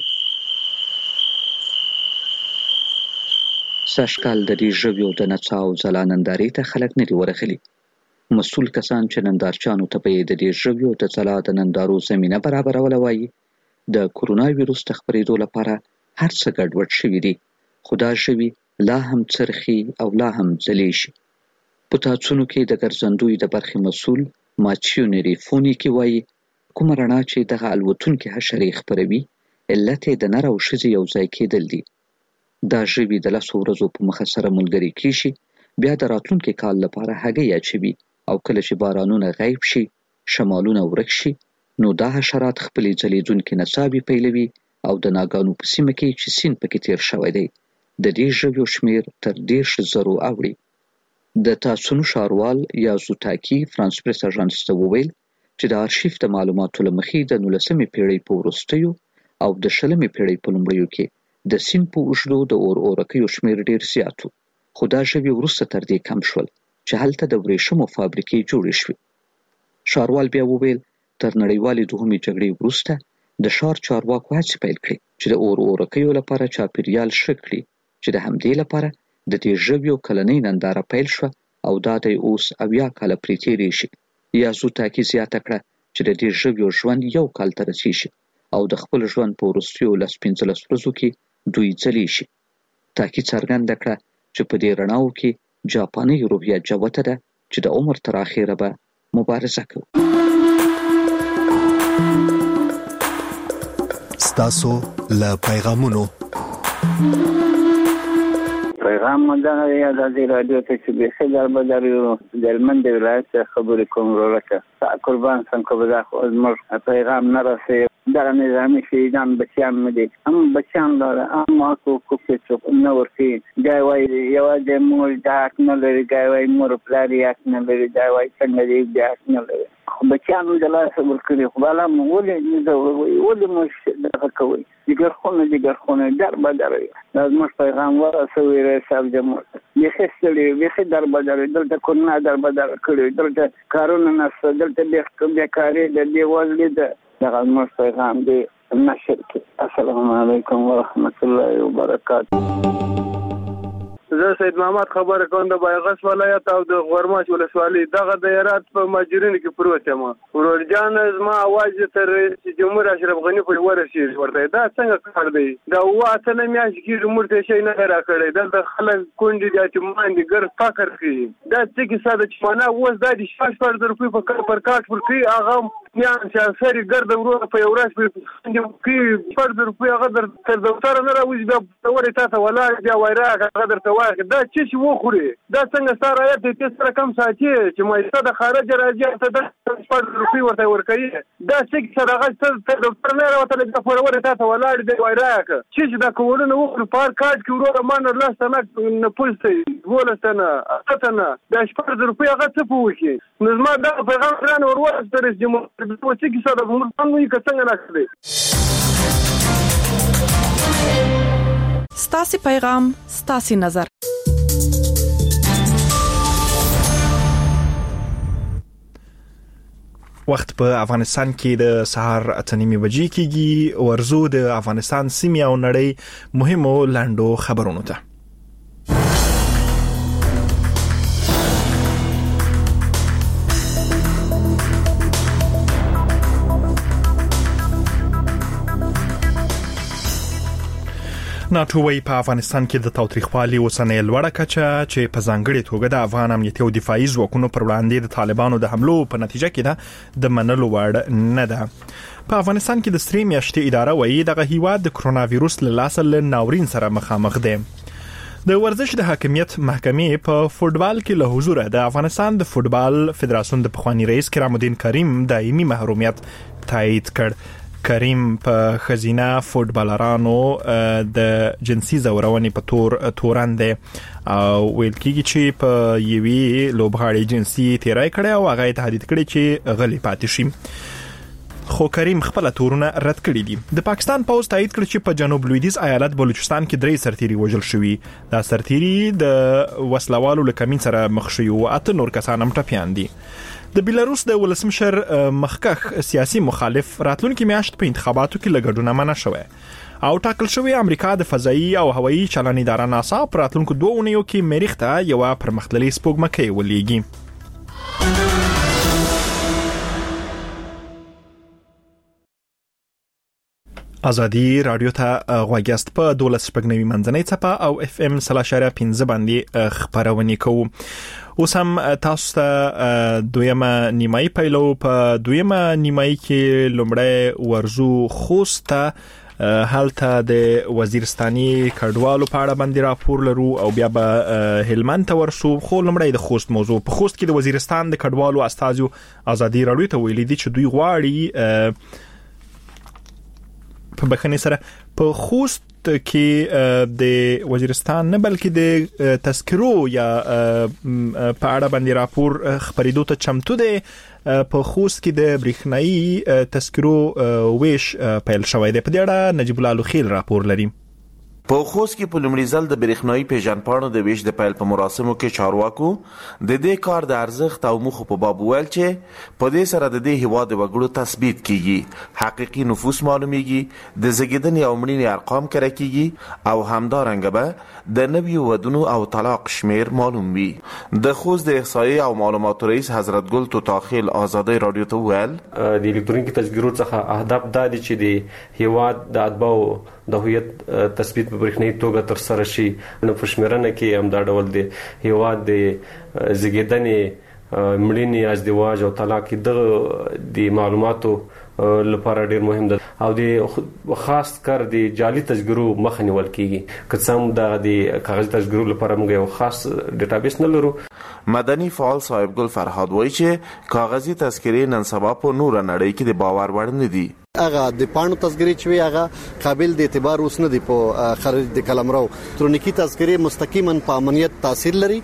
[SPEAKER 25] سږکال د دې ژویو د نڅا او ځلا نندارې ته خلک نه دي ورغلي. مسؤل کسان چې نندارچیانو ته به د دې ژویو د ځلا د نندارو زمینه برابروله وایي د کرونا وایروس د خپرېدو لپاره هر څه ګډوډ شوي دي، خو دا ژوي لا هم څرخي او لا هم ځلی شي. په تاڅونو کې د ګرځندوی د برخې مسؤل ماچیونری فونیکی وایي کومه رڼا چې دغه الوتونکې حشرې خپروي علت یې د نر او ښځې یو ځای کېدل دي. دا ژوي د 10 ورځو په مخه سره ملګري کېږي، بیا د راتلونکي کال لپاره هګۍ اچوي او کله چې بارانونه غیب شي شمالونه ورک شي نو دا حشرات خپلې ځلیدونکې نڅاوې پیلوي او د ناګانو په سیمه کې چې سیند پکې تیر شوی دی د دې ژویو شمیر تر 10,000 اوړي. د تاسونو ښاروال یازوتاکی فرانس پریس اژانس ته وویل چې د آرشیف د معلوماتو له مخې د 19مې پیړۍ په وروستیو او د 20مې پیړۍ په لومړیو کې د سیند په اوږدو د اورکیو شمیر ډیر زیات و، خو دا ژوي وروسته تر دې کم شول چې هلته د ورېښمو فابریکې جوړې شوې. ښاروال بیا وویل تر نړیوالې دوهمې جګړې وروسته د ښار چارواکو هڅې پیل کړې چې د اورکیو لپاره چاپیریال ښه کړي، چې د همدې لپاره د دې ژویو کلنۍ ننداره پیل شوه او دا د اوس 80 کاله پرې تېرې شي. یازوتاکی زیاته کړه چې د دې ژویو ژوند 1 کال ته رسیږي او د خپل ژوند په وروستیو 15 ورځو کې دوی ځلی شي. تاکی څرګنده کړه چې په دې رڼاو کې جاپاني روحیه جوته ده چې د عمر تر اخره به مبارزه کوي.
[SPEAKER 26] ستاسو له پیغامونو
[SPEAKER 27] پیغام مدنه یا د دې رادیو ته چې به خبر بدرو د هلمند ولایت خبرې کوم ورکه قربان څنګه به دا خو پیغام نه رسي دا نظامی شهیدان بچیان مدي هم بچیان لاره اما کو کوڅه نو ورتي دا وای یو د مول دا نه لري دا وای مور پلاری نه لري دا وای څنګه دی دا نه لري بچیان د لاسه ورکړي خو بالا مولې نه ولې مش دغه کوي دیګرخونه در بدري لازم پیغام ورسوي رسال جمهور یخستلې وخت در بدري دلته کورنا در بدر کړي دلته کارونه نه دلته به کاری د دی وزلې د دغه پیغام دی نشر کې. السلام علیکم ورحمت الله وبرکاته.
[SPEAKER 28] زه سید محمد خبره کوم د بایغس ولایت او د غورماش ولسوالۍ دغه د هرات په ماجرینو کې پروت یم. ورورجان زما اواز تر جمهور اشرف غنی په ورسېږي ورته دا څنګه کار دی دا واته نه میاشت کې مرته شي نه راکړی دا د خلک کونډي د اعتماد ګر فقر کوي دا څه کې ساده چې معنا اوس د 6,000 روپۍ په کار پر کارت ورکړي هغه نه چې سری ګرد ورو په یو ورځ کې فرض روپیا غدر تر دوتر نه راوځي دا ورته تاسو ولا بیا وایره غدر ته واخ دا چې وخوري دا څنګه سره آیت دې سره کم ساتي چې مې د خارج راځي ته د فرض روپیا ورته ورکړي دا چې صدقه تر دوتر نه راوته د فورور تاسو ولا دې وایره چې دا کولونه وخور پار کارت کې ورو مان الله سمک نه پوښتې ولستنه اتنه دا فرض روپیا غته پوښي نو ما دا پیغام درنه ورور تر جمهور د پوښتې کې سره موږ څنګه نه کړی
[SPEAKER 3] ستاسي پیغام ستاسي نظر
[SPEAKER 1] وخت په افغانستان کې د سهار 8:30 بجې کېږي ورزو د افغانستان سیمې او نړۍ مهمو لاندو خبرونو ته ناتو وی په افغانستان کې د تاوتریخوالي اوسنۍ لوړه کچه چې په ځانګړي توګه د افغان امنیتي او دفاعي ځواکونو پر وړاندې د طالبانو د حملو په نتیجه کې ده د منلو وړ نه ده. په افغانستان کې د سری میاشتې اداره وایي دغه هیواد د کرونا وایروس له لاسه ناورین سره مخامخ دی. د ورزش د حاکمیت محکمې په فوټبال کې له حضور د افغانستان د فوټبال فدراسیون د پخوانی رئیس کرام الدین کریم دایمي محرومیت تایید کړ. کریم په خزینه فوټبالرانو د جنسي زورونې په تورن دی او ویل کېږي چې په یوې لوبغاړي جنسي تیری کړی او هغه تهدید کړی چې غلی پاتې شي خو کریم خپل تورونه رد کړی دي. د پاکستان پوز تایید کړ چې په جنوب لویدیځ ایالت بلوچستان کې 3 سرتیري وژل شوي. دا سرتیري د وسلوالو له کمین سره مخ شوي او 8 نور کسان هم ټپیان دي. د بیلاروس د ولسمشر مخکخ سیاسي مخالف راتلونکي میاشت په انتخاباتو کې لګډونه منع شوه او ټاکل شوی امریکا د فضایي او هوایي چلن اداره ناسا په راتلونکو 2 اونیو کې مریخ ته یو پرمختللي سپوږمکۍ ولېږي. ازادي رادیو ته غوږیاست په 12.9 منځنۍ څپه او FM 3.15 باندې خبرونه کوو. اوس هم تاسو ته دویمه نیمایي پیلو په دویمه نیمایي کې لومړی ورزو خوست هلته د وزیرستاني کډوالو په اړه باندې راپور لرو او بیا به هلمند ته ورسو. خو لومړی د خوست موضوع. په خوست کې د وزیرستان د کډوالو استازو ازادي رادیو ته ویلي دي چې دوی غواړي په بخښنې سره په خوست کې د وزیرستان نه بلکې د تذکرو یا په اړه باندې راپور خبرېدو ته چمتو دی. په خوست کې د برېښنايي تذکرو ویش پیل شوی دی. په دې اړه نجیب الله لوخیل راپور لري.
[SPEAKER 2] په خوست کې په لومړي ځل د برېښنايي پیژندپاڼو د ویش د پیل په مراسمو کې چارواکو د دې کار د ارزښت او موخو په باب ویل چې په دې سره د دې هیواد وګړو تثبیت کیږي، حقيقي نفوس معلومیږي، د زګیدنې او مړینې ارقام کره کیږي او همدارنګه به د نویو ودونو او طلاق شمیر معلوم وي. د خوست د احصایې او معلوماتو رئیس حضرت ګل توتاخیل آزادۍ رادیو ته ویل
[SPEAKER 4] د الکترونیکي تذکرو څخه اهداف دا دي چې د هیواد د اتباعو د هویت تثبیت په برېښنايي توګه تر سره شي. نو په شمیرنه کې هم دا ډول دی هیواد د زګیدنې مړینې ازدواج او طلاق د معلوماتو لپاره ډیر مهم ده او د خاص کر د جعلي تذکرو مخه نیول کیږي. که څه هم د کاغذي تذکرو لپاره موږ یو خاص ډیټابیس نه لرو.
[SPEAKER 2] مدني فعال صاحب ګل فرهاد وایي چې کاغذي تذکرې نن سبا په نور نړۍ کې د باور وړ نه دي.
[SPEAKER 5] هغه د پاڼو تذکرې چې وي هغه قابل د اعتبار اوس نه دی په خارج د قلمرو. الکترونیکي تذکرې مستقیما په امنیت تاثیر لري.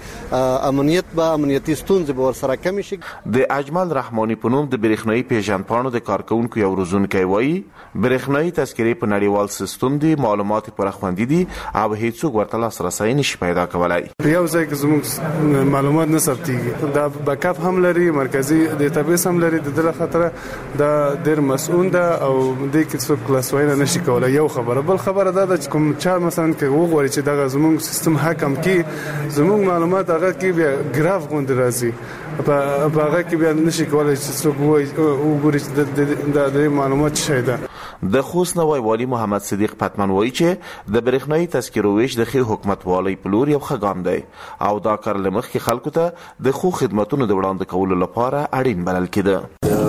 [SPEAKER 5] امنیتي ستونزې به ورسره کم شي.
[SPEAKER 2] د اجمل رحماني په نوم د برېښنايي پیژندپاڼو د کارکونکو یو روزونکی وایي برېښنايي تذکرې په نړیوال سیستم دي، معلومات پوره خوندي دي او هیڅوک ورته لاسرسي نشي پیدا کولای.
[SPEAKER 28] یو ځای کې زموږ معلومات نه ثبتيږي. دا بیک اپ هم لري، مرکزی ډیټابیس هم لري. د دغه خطر دا ډیر مسؤل ده او د کیسو کلاسوینه نشي کولای. یو خبره بل خبره دا چې کوم چا مثلا کې وګوري چې دغه زموږ سیستم حکم کې زموږ معلومات هغه کې بیا ګراف غوند راځي په هغه کې بیا نشي کولای چې څوک وګوري چې د معلومات شي. ده
[SPEAKER 2] د خوست نوای والی محمد صدیق پتمن وایي چې د برېښنايي تذکرو ویش د ښه حکومت والی په لور یو ښه ګام دی او دا کار لمخ کې خلکو ته د خو خدماتونو د وړاندې کولو لپاره اړین بلل کېده.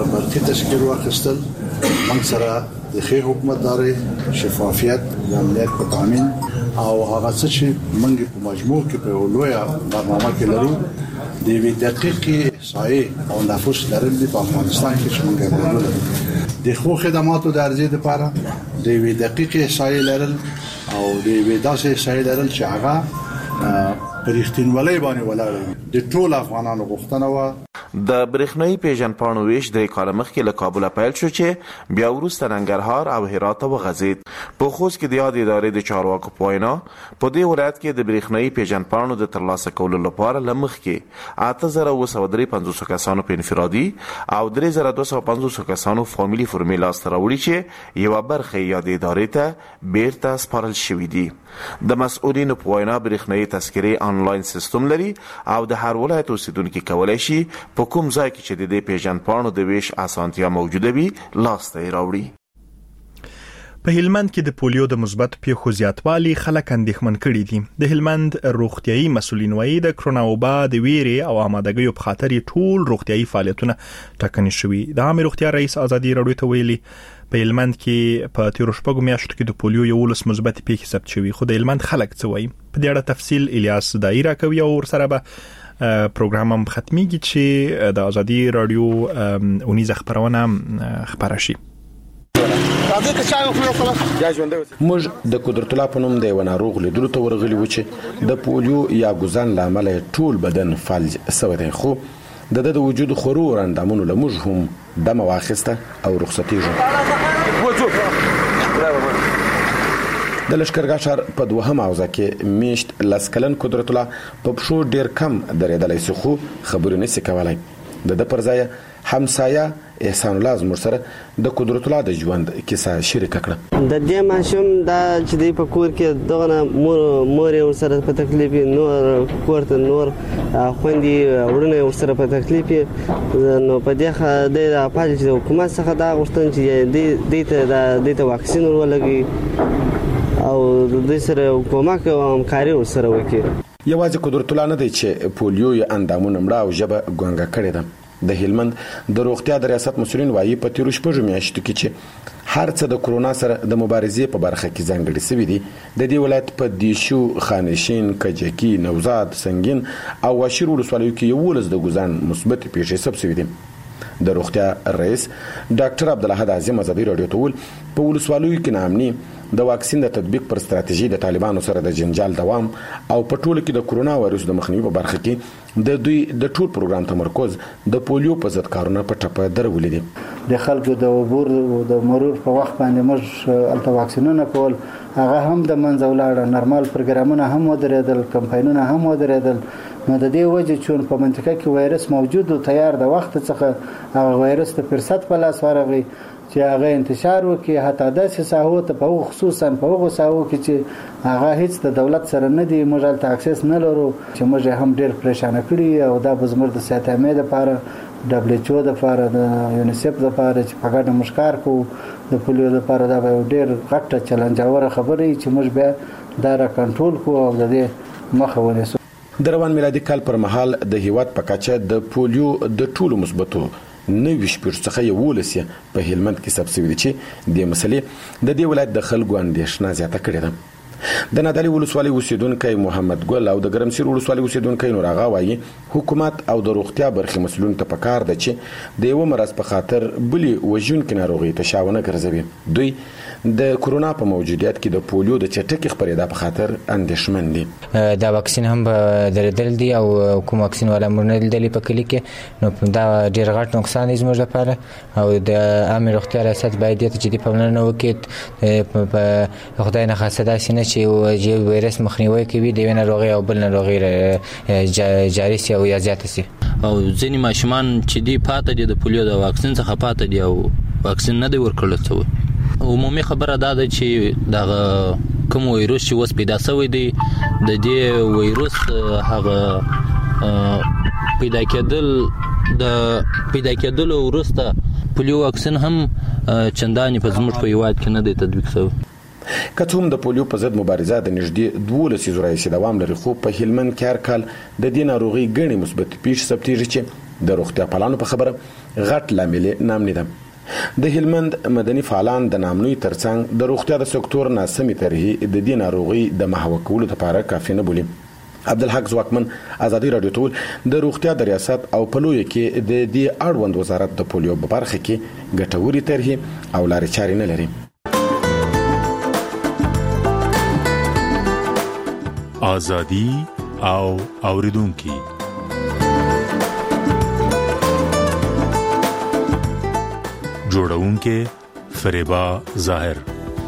[SPEAKER 5] برقي تشکیل واخیستل موږ سره د ښه حکومتداري شفافیت د امنیت په تامین او هغه څه چې موږ په مجموع کې په لویه برنامه کې لرو د وی دقیقې احصایې او نفوس لرل په افغانستان کې چې موږ لرو د خو خدماتو د ارزښت لپاره د وی دقیقې احصایې لرل او د وی داسې احصایې لرل چې هغه پرېختینولۍ باندې ولاړ د ټول افغانانو غوښتنه و.
[SPEAKER 2] د برېښنايي پیژنپاڼو ویش د کال مخکې له کابل پیل شو چې بیا وروسته ننګرهار او هرات ته وغځید. په خوست کې د یاد ادارې د چارواکو په وینا په دې ولایت کې د برېښنايي پیژنپاڼو د ترلاسه کولو لپاره له مخکې 8953 کسانو په انفرادي او 3250 کسانو فامیلي فرمې لاسته راوړي چې یوه برخه یې یاد ادارې ته بیرته سپارل شوي دي. د مسؤلینو په وینا برېښنايي تذکرې آنلاین سیستم لري او د هر ولایت اوسیدونکي کولی شي په کوم ځای کې چې د دې پیژنپاڼو د ویش اسانتیا موجوده وي لاسته یې راوړي.
[SPEAKER 1] په هلمند کې د پولیو د مثبت پیښو زیاتوالی خلک اندېښمن کړي دي. د هلمند روغتيایي مسؤلین وایي د کرونا وبا د ویرې او آمادګیو په خاطر ټول روغتيایي فعالیتونه ټاکنې شوي. د عامه روغتیا رئیس ازادي راډیو ته ویلي په هلمند کې په تیرو شپږو میاشتو کې د پولیو 11 مثبت پیښې ثبت شوي. خو د هلمند خلک څه وایي په دې اړه تفصیل الیاس دایره کوي او ورسره به پروګرام هم ختميږي چې د ازادي راډیو اونیزه خبرونه خبره شي.
[SPEAKER 6] موږ د قدرت الله په نوم د یو ناروغ لیدلو ته ورغلي و چې د پولیو یا ګوزن لامل ټول بدن فلج شوی دی، خو د وجود خورو اندامونو له موږ هم دم واخیسته او رخصتیږو. د لشکرګاه ښار په دوهم حوزه کې میشت لسکلن قدرت الله په پښو ډیر کم درېدلی شي، خو خبرې نشي کولای. د پر ځای همسایه احسان الله زموږ سره د قدرت الله د ژوند کیسه شریکه کړه.
[SPEAKER 7] د دې ماشوم دا چې دی په کور کې دغه مور یې ورسره په تکلیف، نور کور ته نور خوندې ورونه سره په تکلیف، نو په دې د پاج چې حکومت څخه دا غوښتن چې دې ته واکسین ورولګي او د دې سره کومک او همکاري ورسره وکړي.
[SPEAKER 6] یوازې قدرت الله نه دی چې پولیو یې اندامونه مړه او ژبه ګونګه کړې ده. د هلمند د روغتیا د ریاست مسؤلین وایي په تیرو شپږو میاشتو کې چې هر څه د کرونا سره د مبارزې په برخه کې ځانګړي شوي دي. د دې ولایت په دیشو، خانشین، کجکي، نوزاد، سنگین او واشیر ولسوالیو کې 11 د ګوزن مثبت پیښې ثبت شوي دي. د روغتیا رئیس ډاکټر عبدالحد اعظم ازادي راډیو ته وویل په ولسوالیو کې نامني د واکسین د تطبیق پر ستراتیژي د طالبانو سره د جنجال دوام او په ټولو کې د کرونا وایرس د مخنیوي په برخه کې د دوی د ټول پروګرام تمرکز د پولیو په ضد کارونه په ټپه درولې دي.
[SPEAKER 8] د خلکو د عبور د مرور په وخت باندې موږ الته واکسینونه کول هغه هم د منځ ولاړه، نورمال پروګرامونه هم ودرېدل، کمپاینونه هم ودرېدل. نو د دې وجه چې په منطقه کې وایرس موجود او تیار د وخت څخه هغه وایرس ته فرصت په لاس ورغی چې هغه انتشار وکړي. حتی داسې ساحو ته په خصوصا په هغو ساحو کې چې هغه هیڅ د دولت سره نه دی، موږ هلته اکسس نه لرو، چې موږ هم ډېر پریشانه کړي او دا به زموږ د صحت عامې دپاره WHO دپاره د یونیسف دپاره چې په ګډه موږ کار کوو د پولیو دپاره دا به یو ډېر غټه چلنجاوره خبره وي چې موږ بیا دا را کنټرول کړو او د دې مخه ونیسو.
[SPEAKER 6] د روان میلادي کال پر مهال د هیواد په کچه د پولیو د ټولو مثبتو 90% څخه 11 په هلمند کې ثبت شوي دي چې د مسلې د دې ولایت د خلکو اندېښنه زیاته کړې ده. د نادعلي ولسوالۍ اوسیدونکو محمد ګل او د ګرمسیر ولسوالۍ اوسیدونکو نور آغا وایي حکومت او د روغتیا برخې مسؤلین ته پکار ده چې د یو مرض په خاطر بلی وژونکو ناروغي ته شاونه ګرځوي. دوی د کرونا په موجودیت کې د پولیو د چټکې خپرېدا په خاطر اندېښمن دي.
[SPEAKER 9] دا واکسین هم درېدل دي او کوم واکسین ولا مرنه دي په کلی کې، نو دا ډېر غټ نقصان دی زموږ لپاره او د عامه روغتیا ریاست باید دې جدي پاملرنه وکړي. په خدای نه خاصه داسې نه چې وایرس مخنیوي کوي د وینې ناروغي او بل ناروغي جاری شي او یا زیات شي.
[SPEAKER 10] او ځینې ماشومان چې دی پاتې دي د پولیو د واکسین څخه پاتې دي او واکسین نه دی ورکړل شوی. عمومي خبره دا ده چې دغه کوم وایرس چې اوس پیدا شوی دی د دې وایرس هغه پیدا کېدل وروسته پولیو واکسین هم چندانې په زموږ په هیواد کې نه دی تطبیق شوی.
[SPEAKER 6] که څوم د پولیو په ضد مبارزه د نږدې 12 ورځې دوام لري، خو په هلمند کې هر کال د دې ناروغي ګڼې مثبت پیښې ثبتېږي چې د روغتیا پالانو په خبره غټ لامل نامني ده. د هلمند مدني فعالان د نامنوي ترڅنګ د روغتیا د سکتور ناسمي طرحې د دې ناروغي د محو کولو لپاره کافي نه بولي. عبدالحق ځواکمن ازادي رادیو ټول د روغتیا د ریاست او پلوي کې د دې اړوند وزارت د پولیو په برخه کې ګټوري طرحې او لارې چارې نه لري.
[SPEAKER 11] ازادي او اوریدونکو جوړونکو فریبا ظاهر.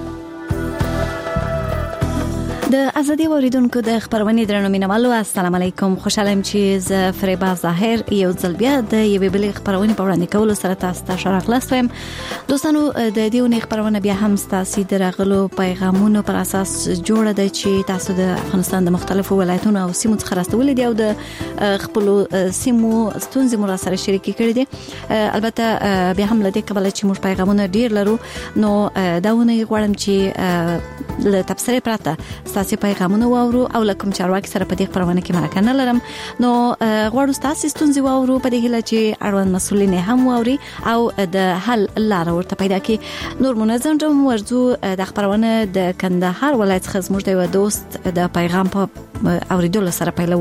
[SPEAKER 12] د ازادي اوریدونکو د خبرونې درنو مینوالو السلام علیکم. خوشاله یم چې ز فریبا ظاهر یو ځل بیا د یوې بلې خبرونې په وړاندې کولو سره تاسو ته شراغلاس وایم. دوستانو د دې ونې خبرونه بیا هم تاسو د راغلو پیغامونو پر اساس جوړه ده چې تاسو د افغانستان د مختلفو ولایتونو او سیمو څخه راستولې دي او د خپل سیمو ستونزې مو سره شریکې کړې دي. البته بیا هم لدې قبل چې موږ پیغامونه ډیر لرو نو دا ونه غواړم چې له تبصره پراته تاسو پیغامونه واورو او لکم چارواکي سره په دې خبرونه کې مرکه نه لرم نو غواړو تاسو ستونزې واورو په دې هله چې اړوند مسولین هم واوري او د حل لار ورته پیدا کړي. نور منظم جوړ ورزو د خبرونه د کندهار ولایت څخه زموږ د دوست د پیغام په اوریدلو سره پیلو.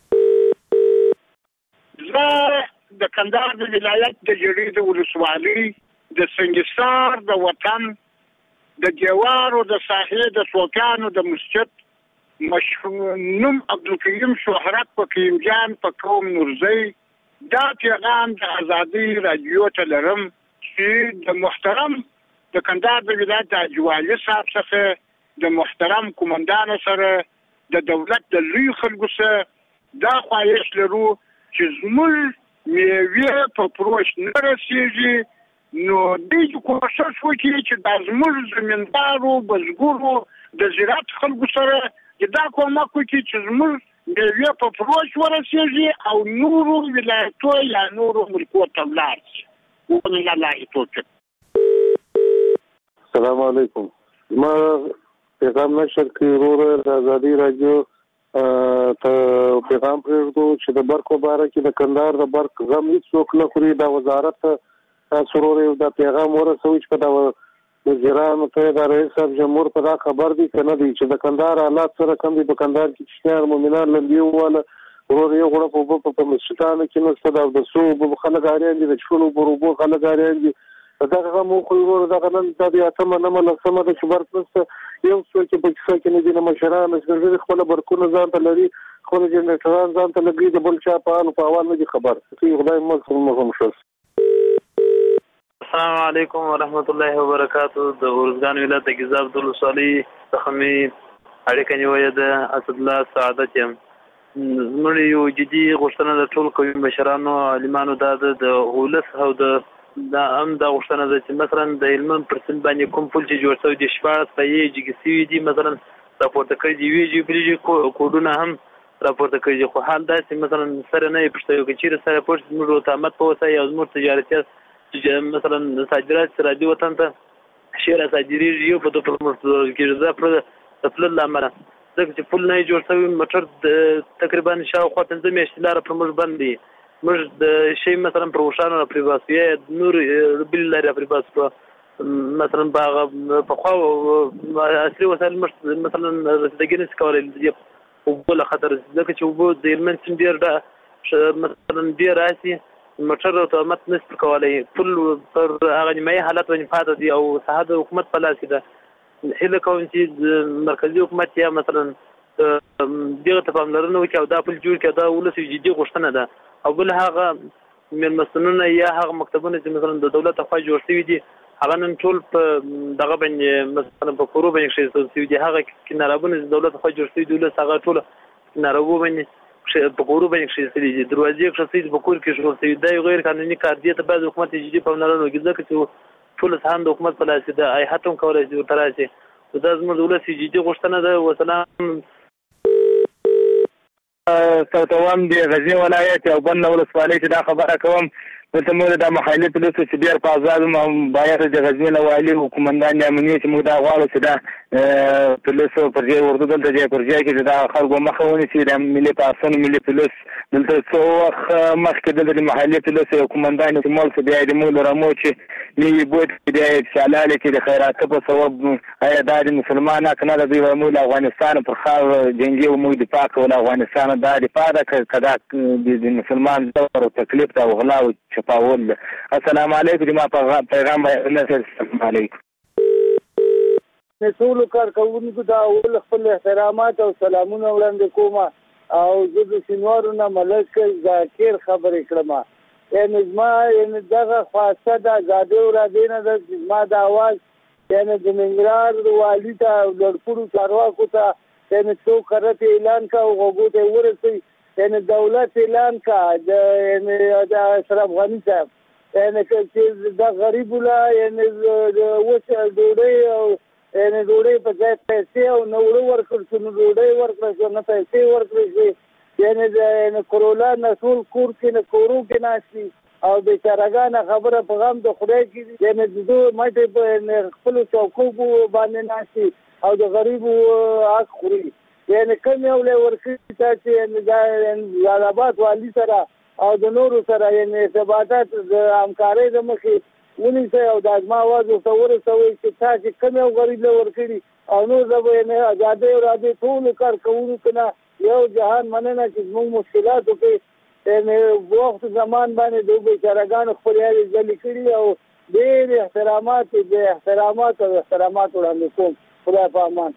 [SPEAKER 28] د کندهار د ولایت د جریده ولسوالۍ د سنگسار د وطن د جوارو د ساحې د سوکانو د مسجد مشهور عبدالکریم شهرت په کریم جان په قوم نورزی دا پیغام د ازادي رادیو ته لرم چې د محترم د کندهار د ولایت د جوالي صاحب څخه د محترم قومندان سره د دولت د لوی خلکو سره دا خواهش لرو چې زموږ میوه په پروش نه رسیږي نو دې کوشش وکړي چې د زموږ زمیندارو بزګرو د زراعت خلکو سره دا کومک وکړي چې زموږ میوه په فروش ورسیږي او نورو ولایتو یا نورو ملکو ته ولاړ شي. والله توفیق. السلام علیکم. ما پیغام نشر کې ورور د ازادي رادیو ته پیغام پرېږدو چې د برق مبارک کې د کندهار د برق غم هیڅوک نه خوري. دا وزارت سرور یو د پیغام ورسوي چې د وزیرانو ته د رئیس صاحب جمهور په دا خبر دي کنه دي چې د کندهار حالات سره کم دي. په کندهار کې چې مومنان لندې واله ورور یو غړپ په مسجدانو کې نو د سو په خلک اړین دي د شونو بروبو خلک اړین دي. دغه مو خو ورور دغه نن د اتمه نه ملسمه د شبر پلس یو څو چې په څه کې نه دي مشران چې خپل برکونه ځان ته لري خپل جنریټران ځان ته لګي د بل چا په اول نه دي خبر چې خدای مو هم شوس.
[SPEAKER 13] السلام علیکم ورحمت الله وبرکاتہ. د ورزګان ولایت د ګیزاب د ولسوالۍ څخه می اړیکه نیولې ده اسد الله سعادت یم. زموږ یو جدي غوښتنه د ټول قومي مشرانو عالمانو د ولس او د غوښتنه ده چې مثلا د هلمند پر سیند باندې کوم پل چې جوړ شوی د 14 پیې جګسي دي مثلا راپورته کړي دی ویجی بریجی کوډونه هم راپورته کړي خو حال دا چې مثلا سره نه پښتو کې چیرې سره پورت زموږ تامت په وسه یا زموږ تجارتي مثلا صادرات راځي وطن ته شیر صادري یو په توګه مرتضی کې زه خپل لامل ځکه چې پل نه جوړ شوی موټر تقریبا شاوخوا 15 میاشتې لاره پر موږ باندې موږ د شی مثلا پروشانو پر پریواسي نور بل لاره پر پریواسي مثلا په خو اصلي وسایل مثلا رسیدګي کولای او بل خطر ځکه چې وبو د المنت ډیر دا مثلا ډیر راسي موټر او تامت نشي کولای فل پر هغه نیمه حالت باندې پاتې دي او صحه حکومت په لاس کې ده. هله کوم چې مرکزی حکومت یا مثلا دغه ته پاملرنه وکړي او دا پل جوړ کړي دا ولسی جدي غوښتنه ده او بل هغه من مسنونه یا هغه مکتبونه چې مثلا د دولت خوا جوړ شوی دي هغه نن ټول په دغه باندې مثلا په کورو باندې شوی دي هغه کنارابونه د دولت خوا جوړ شوی دي له هغه ټول کنارابو باندې په کورو باندې شوی دي دروازې خصوصي په کور کې شوی دي دا غیر قانوني کار دی ته بعد حکومت جدي پاملرنه وکړي ځکه چې ټول سهان د حکومت په لاس کې ده ای هاتم کولای شي تراشي دا زموږ دولت جدي غوښتنه ده. وسلام.
[SPEAKER 28] توام دی غزنی ولایت او بن ولسوالۍ ته دا خبره کوم
[SPEAKER 14] ته موږ د مخالف پولیسو چې ډېر په آزاد باید د غزني والي او قومندان امنیت چې موږ دا غواړو چې دا پولیسو پر ځای ورته دلته ځای پر ځای کې دا خلکو مخه ونیسي د ملي پاسون ملي پولیس دلته څو وخت مخکې د مخالف پولیسو او قومندان چې مول څه بیا د مول رمو چې نیوي بوت د شلاله کې د خیرات په سبب آیا د مسلمان کنه د مول افغانستان په خاور جنگي او موږ دفاع کول افغانستان د دفاع کدا د مسلمان دور تکلیف او غلا او چپاول. السلام علیکم جماعه پیغام السلام علیکم.
[SPEAKER 28] ټول کارکونکو دا ول خپل احترامات او سلامونه وړاندې کوم او زه د سینوارو نه ملک ذاکر خبرې کړم یعنی زما یعنی دغه خواسته د آزادۍ او رادینه د زما د اواز یعنی د منګرار والی ته لړپوړو چارواکو ته یعنی څو کرت اعلان کا او غوږو ته ورسي یعنی دولت اعلان کا یعنی د اشرف غنی صاحب یعنی چې د غریب ولا یعنی وڅ ډوډۍ او یعنی ډوډۍ په ځای پیسې او نوړو ورکړ شو نو ډوډۍ ورکړ شو نه پیسې ورکړ شي یعنی کرولا نسول کور کې نه کورو کې ناشي او د چارګان خبره په غم د خدای کې یعنی د دوه ماته په خپل چوکو باندې ناشي او د غریبو حق خوري یعنی کوم یو له ورکړي چې یعنی د آباد والی سره او د نورو سره یعنی ارتباطات د همکارۍ د مخې ونیسه او د ازما आवाज وسوره سوي چې تاسو کوم یو غریب له ورکړي او نو زه نه آزادۍ او رادي ټول کار کوو کنه یو جهان مننه چې موږ مشکلات کې یعنی وخت زمان باندې دوه بیچارهګان خپل یې ځلې کړی او ډېر احترامات وړاندې کوم. خدای په امان.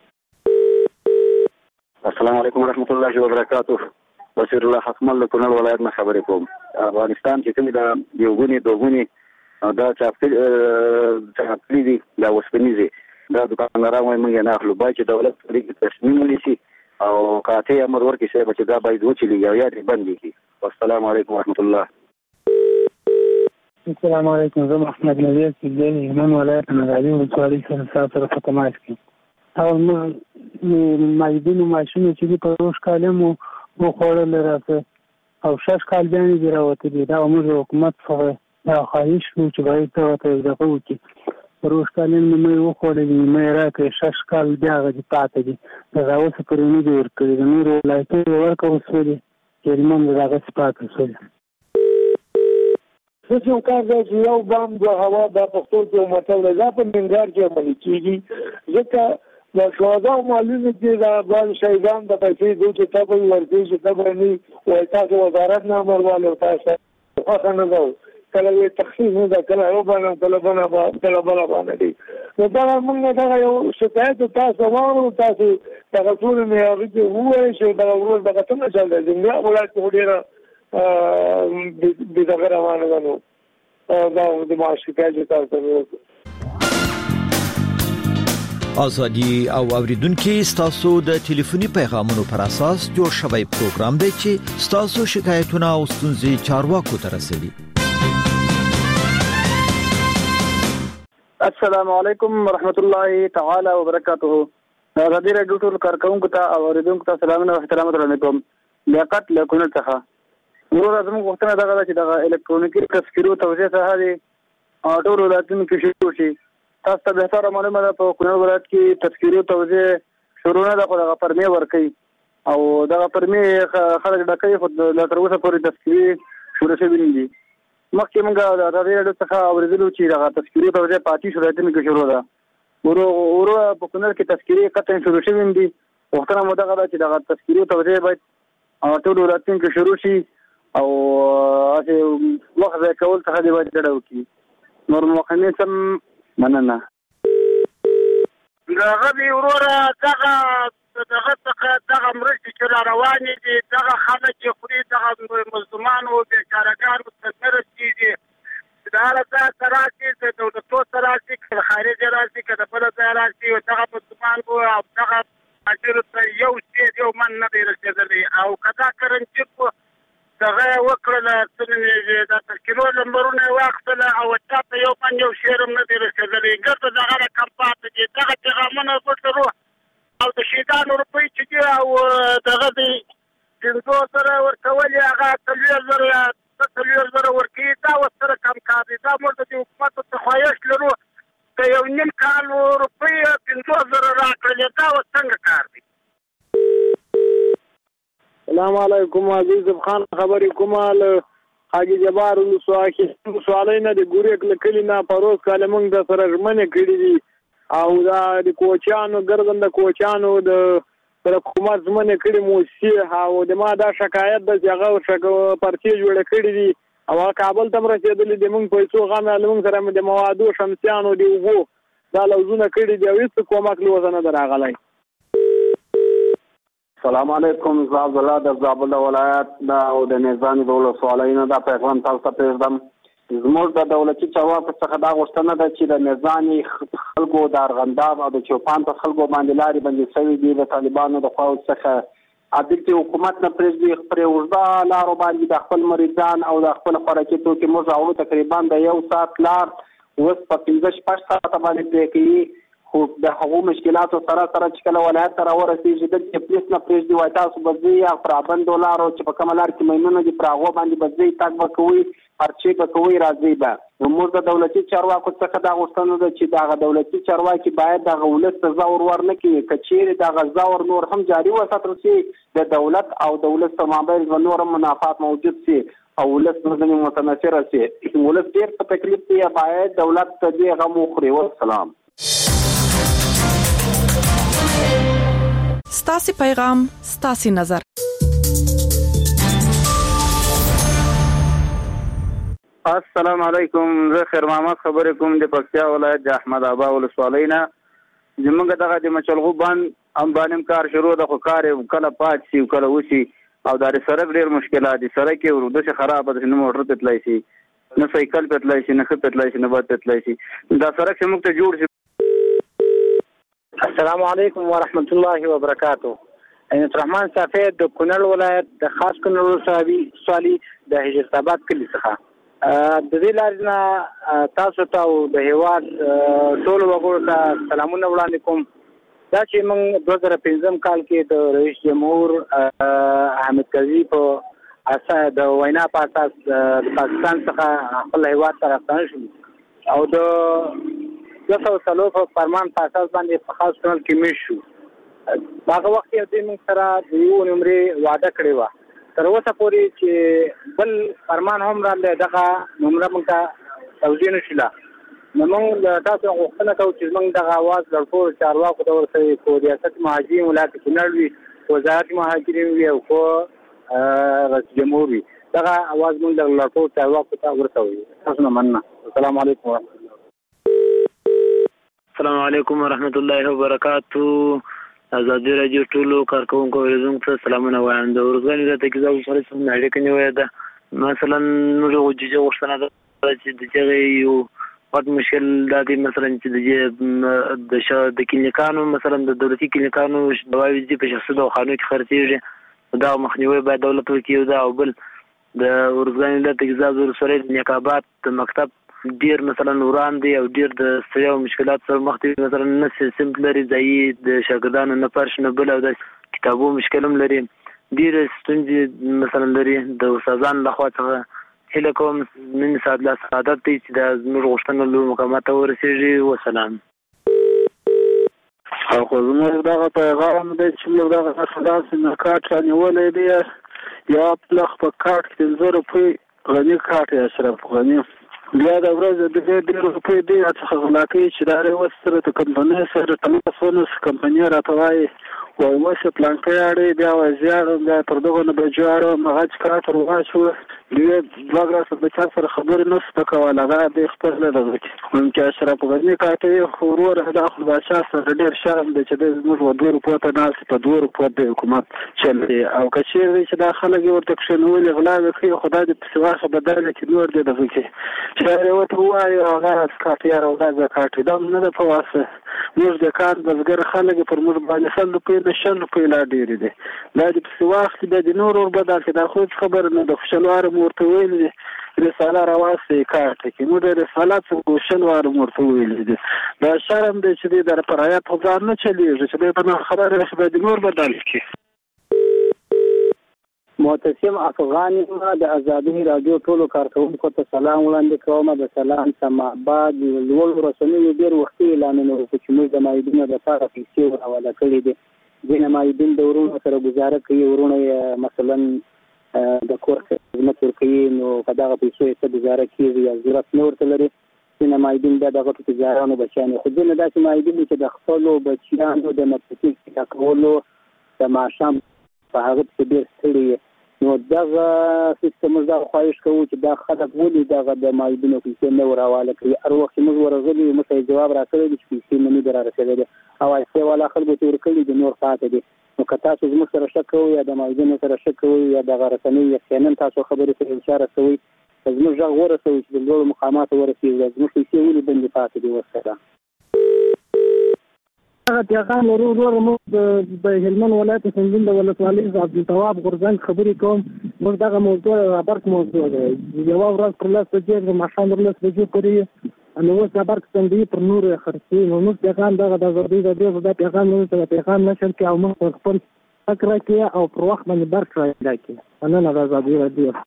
[SPEAKER 15] السلام علیکم ورحمۃ اللہ وبرکاتہ. بصیر الله حکمل له کونړ ولایت نه خبرې کوم. افغانستان چې کوم د یوګونی دوګونی دا چاپلی دي دا وسپنیزي دا دکانداران وايي موږ نه اخلو باید چې دولت پرې تصمیم ونیسي او قاطع امر ورکړي چې دا باید وچلي یا یې بند کړي. والسلام علیکم ورحمۃ اللہ.
[SPEAKER 16] السلام علیکم. زه محمد نبی سیدی ایمان ولایت نادعلي ولسوالۍ سره په تماس کې او مایدینو ماشینو چې په روش کالمو وخوړل راځي او شش کال باندې دی راوته دا موږ حکومت سره دا خواهش وو چې باید ته دغه وکړي روش کالم مې وخوړل مې راکړې شش کال بیا غږی پاتې دي دا اوس پرې نه دی ورکړي د نور ولایتونو ورکو وسولې چې موږ دغه سپاک وسولې
[SPEAKER 28] څه یو کار دی چې یو بام د هوا د پښتو کې مطلب دا په منګار کې عملي کیږي ځکه د شودا معلومه چې دا افغان شهیدان د پیسې دوی ته په ورته چې تبرني وای تاسو وزارت نه امرواله تاسو خو نه غو کله یې تخصیص نه دا کله یو باندې کله باندې دي نو دا موږ دا یو شکایت تاسو وایو تاسو دا ټول نه راځي وایي چې دا ورور دا څنګه چل دی موږ ولایت وړي د دغه روانه غنو دا د معاشقه تاسو
[SPEAKER 17] ازادي او اوریدونکو ستاسو د ټلیفوني پیغامونو پر اساس جوړ شوی پروګرام دی چې ستاسو شکایتونه او ستونزې چارواکو ته رسوي.
[SPEAKER 18] السلام علیکم ورحمۃ اللہ تعالی وبرکاتہ. ازادي رادیو ټول کارکونکو ته او اوریدونکو ته سلام او احترام علیکم. لیاقت له کونړ څخه ورور زموږ وختونه دغه چې د الکترونیکي تذکیرو توزیع څخه دي ټول ولایتونو کې شروع شي. تاسو ته به تر معلومه ده په کونړ ولایت کې تذکیرو توزیع شروع نه ده خو دغه پرمې ورکړي او دغه پرمې خلک ډکوي خو لا تر اوسه پورې تذکیرې شروع شوي نه دي. مخکې موږ د ازادي رادیو څخه اورېدلو چې دغه تذکیرې توزیع په اتیش ولایتونو کې شروع ده. ورو په کونړ کې تذکیرې قطعا شروع شوي دي. وختونه مو دغه ده چې دغه تذکیرې توزیع باید ټول ولایتونو کې شروع شي او وخت ضایع کول څخه دې باید ډډه وکړي. نور مقامین سم مننه.
[SPEAKER 14] دغه دی وروره دغه مرستې چې را روانې دي دغه خلک چې خوري دغه مظلومانو بېچارهګانو ته نه رسېږي. د هر ځای ته راشي د دولتو ته راشي که د خارجه راشي که د بله ځای راشي دغه مظلومانو او دغه مهاجرو ته یو شی یو من نه دی رسېدلی او که دا کرنچک دغه یې وکړله څه نومېږي د تذکیرو نمبرونه یې واخیستله او چا ته یو من یو شعر هم نه دی رسېدلی. ګرته دغه رقم پاتې دي. دغه پیغامونه وشرو او د شهیدانو روپۍ چې دي او دغه دی 500 ورکول یې هغه 40,000 ورکوي دا اوس سره
[SPEAKER 28] السلام علیکم عزیز خان خبرې کومه له حاجی جبار سوالینه د ګورېک لکلی نه پروز کاله موږ د سره ژمنې کړې دي او دا د کوچانو ګردن د کوچانو د سره حکومت ژمنې کړې موسی او د ما دا شکایت د هغه پرچې جوړ کړې دي او کابل ته رسیدلې د موږ پیسو غم موږ سره د موادو شمسیانو دی وو دا لوزونه کړې دی او هیڅ کومک لوزنه دراغلی.
[SPEAKER 15] السلام علیکم زاب الله د زابل ولایت دا او د نظام دولت سوالینه دا پیغام تاسو ته پېژدم. زموږ د دولتي چارواکو څخه دا غوښتنه ده چې د نظامي خلکو د ارغنداب او د چوپان په خلکو باندې لارې بندې شوې دي د طالبانو د خوا څخه عدالتي حکومت نه پرېږدي خپلې اوږده لارو باندې د خپل مریدان او د خپل خوراکي توکي موږ راوړو تقریبا د 1 ساعت لار اوس په 15-16 ساعته باندې پرې کوي خو د هغو مشکلاتو سره چې کله ولایت ته راورسېږي دلته پولیس نه پرېږدي وایي تاسو به ځئ یا پرابندو لارو چې په کومه لار کې مینونه دي پر هغو باندې به ځئ تګ به کوئ پرچې به کوئ راځئ به. نو موږ د دولتي چارواکو څخه دا غوښتنه ده چې دغه دولتي چارواکي باید دغه ولس ته زور ورنکړي که چیرې دغه زور نور هم جاري وساتل شي د دولت او د ولس په مابین به نور هم منافعات موجود شي او ولس نظم متنفره شي. ولس ډېر په تکلیف دی باید دولت ته دې غم وخوري. والسلام.
[SPEAKER 3] ستاسي پیغام ستاسي نظر.
[SPEAKER 18] السلام علیکم زه خیر محمد خبرې کوم د پکتیا ولایت د احمد آبا ولسوالۍ نه. زمونږ دغه د مچلغو باندې کار شروع د خو کار کله پات شي کله وشي او د سړک ډېر مشکلات دي. سړک یې ورده خراب ده نه موټر ته تلای شي نه سایکل په تلای شي نه خط تلای شي نه باد تلای شي دا سړک چې موږ ته جوړ شي.
[SPEAKER 19] السلام علیکم ورحمت الله وبرکاتہ. عینت الرحمن صافی د کونړ ولایت د خاص کونړ ولسوالۍ د هجرت آباد کلي څخه د دې لارې نه تاسو ته او د هیواد ټول وګړو ته سلامونه وړاندې کوم. دا چې موږ 2015 کال کې د رئیس جمهور حامد کرزي په اساس د وینا په اساس د پاکستان څخه خپل هیواد ته راستانه شو او د 200 په فرمان په اساس باندې په خاص ډول کې مش شو. هغه وخت یې د موږ سره د یو نمرې وعده کړې و تر اوسه پورې چې بل فرمان هم راغلی دغه نمره موږ ته توجیه نشوله. نو موږ تاسو غوښتنه کوو چې موږ دغه اواز لړپوړو چارواکو ته ورسوي کو ریاست مهاجرین ولایت کونړ وي وزارت مهاجرین وي او کو رئیس جمهور وي دغه اواز موږ د لړپوړو چارواکو ته ورسوي. تاسو نه مننه. السلام علیکم ورحمۃ الله.
[SPEAKER 13] السلام علیکم ورحمت الله وبرکاتہ. ازادي راډیو ټولو کارکونکو اوریدونکو ته سلامونه وایم. د ورځنی د تکیزو سره څنګه اړیکه نیولې ده مثلا نو وجوجه غوښتنه ده چې د چغې یو پټ مشکل د دې مثلا چې د کلینیکانو مثلا د دولتي کلینیکانو دواوی دي په شخصي دواخانو کې خرڅېږي دا مخنیوي باید دولت وکړي دا او بل د ورځنی د تکیزو سره د نقابات د مکتب ډیر مثلا وړاندې او ډیر د ستړیا او مشکلات سره مخ دي مثلا نه سیستم لري ځای د شاګردانو نه پرش نه بل او د کتابو مشکل هم لري ډیر ستونزې مثلا لري د استادانو لخوا څخه هله کوم من سعادت دي چې د زموږ غوښتنه له مقامات ورسېږي. وسلام.
[SPEAKER 18] خو زموږ دغه پیغام دی چې موږ دغه خلاص نه کارت رانیولې دی یا پلخ په کارت کې 10 روپۍ غني کارت یا اشرف غني بیا د ورځې د ډېر روپۍ دی څخه غلا کوي چې دا وسره د کمپنۍ سره تماسونه کمپنۍ راته وایي وایي وسه پلانکې اړې بیا وزیاړم بیا تر دغه نه بجاړم هغه چې کار تر واشو دوی دوه سره چا سره خبرې نه څه کوله هغه د خپل نه دغه ممکن اشرف غني کاته خورور د خپل بادشاه سره ډېر شرم دی چې د موږ 2 روپۍ ته ناس په 2 روپۍ د حکومت چلي او کچیر چې دا خلک ورته کښنول غلا کوي خدای دې په سواخه بدل کې نور دې دغه کې شهر وته وایي هغه کاټیا او دا کاټي دا نه په واسه موږ د کار بزګر خلک پر موږ باندې سل په نشن په لا ډېر دي دا د سواخ د نور ور بدل کې دا خو خبر نه د خوشالوار مرته ویل دي رساله راواسته کاټ کې موږ د رسالت خوشالوار مرته ویل دي دا شرم دې چې د پرایات ځان نه چلیږي چې په خبره شبه د نور بدل کې.
[SPEAKER 19] معتصم افغانی د ازادي رادیو ټولو کارکونکو ته سلام وړاندې کوم. د سلام سما بعد لوړ رسنیو ډیر وختي اعلانونه وکړي چې موږ د مایدینو د لپاره پیسې ورواله کړې دي ځینې مایدین د ورونو سره گزاره کوي، ورونه مثلا د کور خدمت ورکوي، نو په دغه پیسو یې څه گزاره کیږي یا ضرورت نه ورته لري. ځینې مایدین بیا دغه تجارانو بچیانو، خو ځینې داسې مایدین چې د خپلو بچیانو د نفسي کولو د ماښام په هغه کې ډېر ستړي، نو دغه سیستم موږ دا خواهش کوو چې دا خلک ولې دغه د مایدینو پیسې نه ورحواله کړي. هر وخت چې موږ ورغلي موږ ته جواب راکړی دی چې پیسې نه دي رارسېدلې او پیسې والا خلکو ته ورکړي دي، نور پاتې دي. نو که تاسو زموږ سره شک کوئ یا د مایدینو سره شک کوئ یا دغه رسنۍ یقینا تاسو خبرې سره اشاره کوئ، زموږ غږ ورسوئ چې د لوړو مقاماتو ورسېږي، زموږ پیسې ولې بندې پاتې دي ورسره.
[SPEAKER 16] هغه پیغام لرو ورور موږ د هلمند ولایت سنجین د ولسوالۍ عبدالتواب غورځنګ خبرې کوم. موږ دغه موضوع برق موضوع ده، یوه ورځ پر 10 بجې د ماښام 10 بجې پورې نو اوس دا برق څنګه پر نور خرڅي. نو موږ پیغام دغه د ازادۍ راډیو دا پیغام نو ته پیغام نشر کې او موږ خپل فکر کې او پر وخت باندې برق راځي کې انا د ازادۍ راډیو.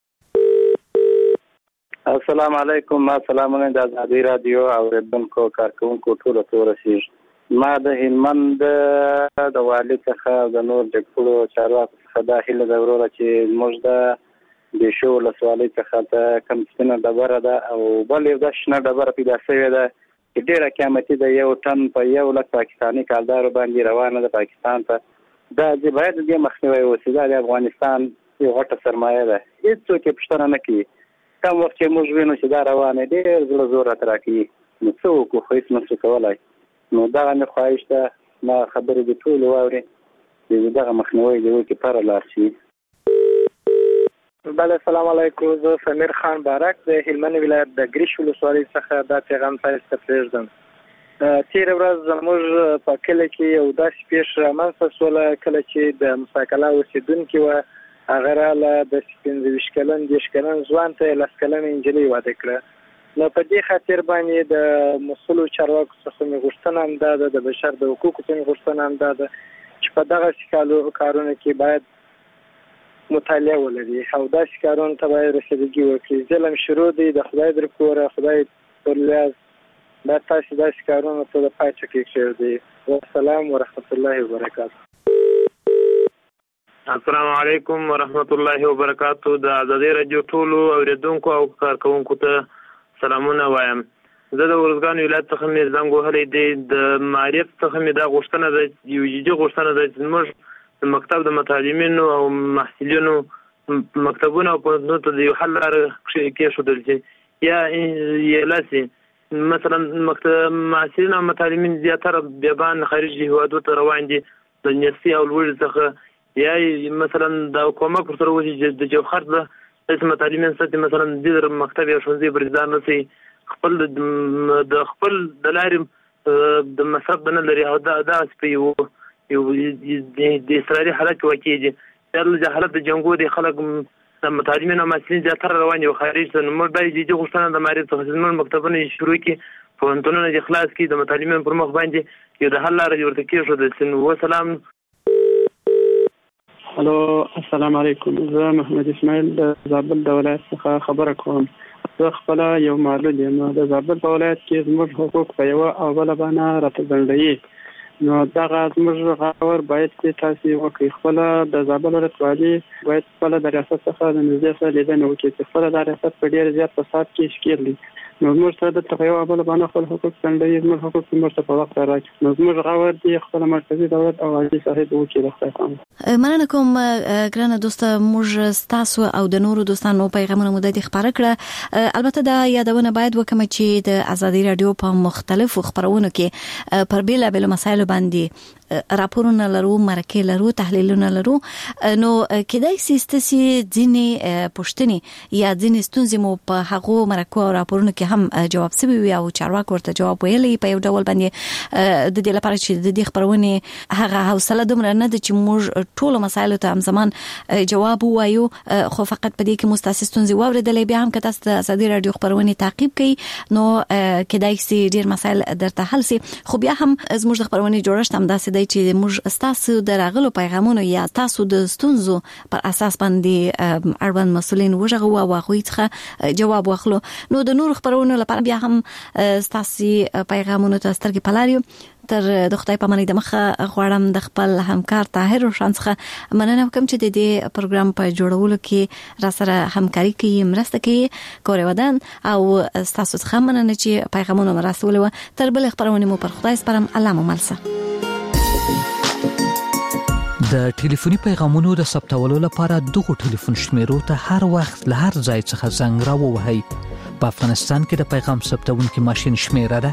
[SPEAKER 20] السلام علیکم، ما سلامونه د ازادۍ راډیو اوریدونکو کارکونکو ټولو ته ورسیږي. ما د هلمند د والي څخه د نور د ټولو چارواکو څخه دا هیله ده وروره چې موږ د دیشو ولسوالۍ څخه ته کوم سپینه ډبره ده او بل یو د شنه ډبره پیدا شوې ده چې ډېره قیمتي ده، 1 ټن په 1 لک پاکستاني کالدارو باندې روانه ده پاکستان ته. دا چې باید د دې مخنیوی وشي، دا د افغانستان یو غټه سرمایه ده، هېڅوک یې پوښتنه نه کوي. کم وخت چې موږ وینو چې دا روانه ډېر زړه زور راته راکوي، نو څه وکړو، خو هېڅ نشو کولی. نو دغه مې خواهش ده ما خبرې د ټولو واوري چې دغه مخنیوی د وکړي پر لار شي.
[SPEAKER 21] بله السلام علیکم، زه سمیر خان بارک د هلمند ولایت د ګریش ولسوالۍ څخه دا پیغام تاسو ته پرېږدم. تېره ورځ زموږ په کلي کې یو داسې پیښه رامنځته شوله کله چې د مساکلا اوسېدونکي وه، هغه راله د 25 کلن 10 کلن ځوان ته 10 کلنه نجلۍ واده کړه. نو په دې خاطر باندې د مسؤلو چارواکو څخه مې غوښتنه هم دا ده، د بشر د حقوقو څخه مې غوښتنه هم دا ده چې په دغه کارونو کې باید مطالعه ولري او داسې کارونو ته باید رسیدګي وکړي. ظلم شروع دی، د خدای در کوره، خدای پر لیاز باید تاسې داسې کارونو ته د پای ټکی کېږدئ. والسلام ورحمت الله وبرکاته.
[SPEAKER 13] السلام علیکم ورحمت الله وبرکاته. د ازادۍ راډیو ټولو اوریدونکو او کارکونکو ته سلامونه وایم. زه د ارزګان ولایت څخه مې زنګ وهلی دی. د معارف څخه مې دا غوښتنه ده، یو جدي غوښتنه ده چې موږ د مکتب د متعلمینو او محصلینو مکتبونه او پوهنتونونو ته د یو حل لاره کېښودل شي، یا لاسي مثلا محصلین او متعلمین زیاتره بیابان خارجي هېوادو ته روان دي د یونیورسټي او لوړې څخه، یا مثلا د کومک ورسره وشي چې د جوهر د متعلمین سطحې مثلا د مکتب یا ښوونځي بریدار نه شي، خپل د خپل د لارې د مصرف نه لري او داسې په یو د اضطراري حالت کې واقع دي. د جهالت د جنګو د خلک د متعلمین او محصلین زیاتره روان دي خارج ته. نو موږ باید جدي غوښتنه د معارف څخه چې موږ مکتبونه شروع کړي، پوهنتونونه دې خلاص کړي، د متعلمینو پر مخ باندې یو د حل لاره ورته کېښودل شي. وسلام.
[SPEAKER 16] هلو السلام علیکم، زه محمد اسماعیل د زابل د ولایت څخه خبره کوم. زه خپله یو معلول یم. د زابل په ولایت کې زموږ حقوق په یوه او بله بانه راته ځنډوي. نو دغه زموږ غور باید چې تاسې وکړئ. خپله د زابل ولسوالي باید خپله د ریاست څخه د نږدې سره لیدنه وکړي چې خپله د ریاست په ډېر زیات فساد کې ښکېل دي. نو زموږ سره دلته په یوه بله بانه خپل حقوق ځنډوي، زموږ حقوق زموږ ته په وخت راکړي. نو زموږ غور دی خپله مرکزي دولت او عاجزي صاحب وکړي. د خدای پامه.
[SPEAKER 12] مننه کوم ګرانه دوسته، موږ ستاسو او د نورو دوستانو پیغامونه مو د خبره کړه. البته دا یادونه باید وکم چې د ازادۍ راډیو په مختلفو خبرونو کې پر بیلابیلو مسایلو باندې راپورونه لرو، مرکې لرو، تحلیلونه لرو. نو کېدای شي ستاسو ځینې پوښتنې یا ځینې ستونزې مو په هغو مرکو او راپورونو کې هم جواب شوی وي او چارواکو ورته جواب ویلی په یو ډول باندې. د دې لپاره چې د دې خبرونې هغه حوصله دومره نه ده چې موږ ټولو مسایلو ته هم زمان جواب ووایو، خو فقط په دې کې مو ستاسو ستونزې واورېدلې. بیا هم که تاسو د ازادۍ راډیو خبرونې تعقیب کړئ نو کېدای شي ډېر مسایل درته حل شي. خو بیا هم زموږ د خبرونې جوړښت هم داسې دی چې موږ ستاسو د راغلو پیغامونو یا تاسو د ستونزو پر اساس باندې اړوند مسؤلین وژغو او هغوی څخه جواب واخلو. نو د نور خبرونو لپاره بیا هم ستاسو پیغامونو ته سترګې په لار یو. تر د خدای په منی د مخه غواړم د خپل همکار طاهر روشن څخه مننه کوم چې د دې پروګرام په جوړولو کې را سره همکاري کوي مرسته کوي کورې ودان او تاسو څخه مننه چې پیغامونه مراسول تر بل خبرونه مو پر خدای سپارم الله مو ملسه
[SPEAKER 4] د ټلیفوني پیغامونو د ثبتولو لپاره دغه ټلیفون شمیرو ته هر وخت له هر ځای څخه زنګ راووهئ. په افغانستان کې د پیغام ثبتونکي ماشين شمیره ده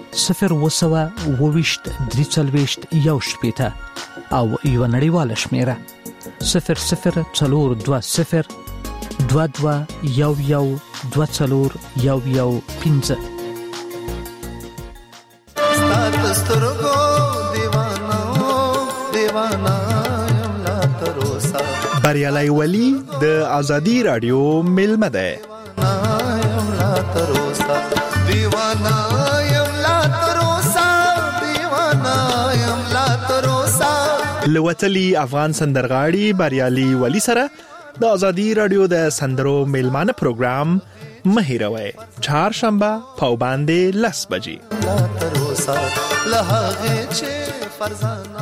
[SPEAKER 4] 0202341 او یو نړیواله شمیره 00202211241115.
[SPEAKER 1] بریالي ولی د ازادي رادیو ملمه ده. لوتلی افغان سندرغاړي بریالي ولی سره د ازادي رادیو د سندرو ملمانه پروګرام مهیروي چهارشنبه پاوباندې 10 بجې.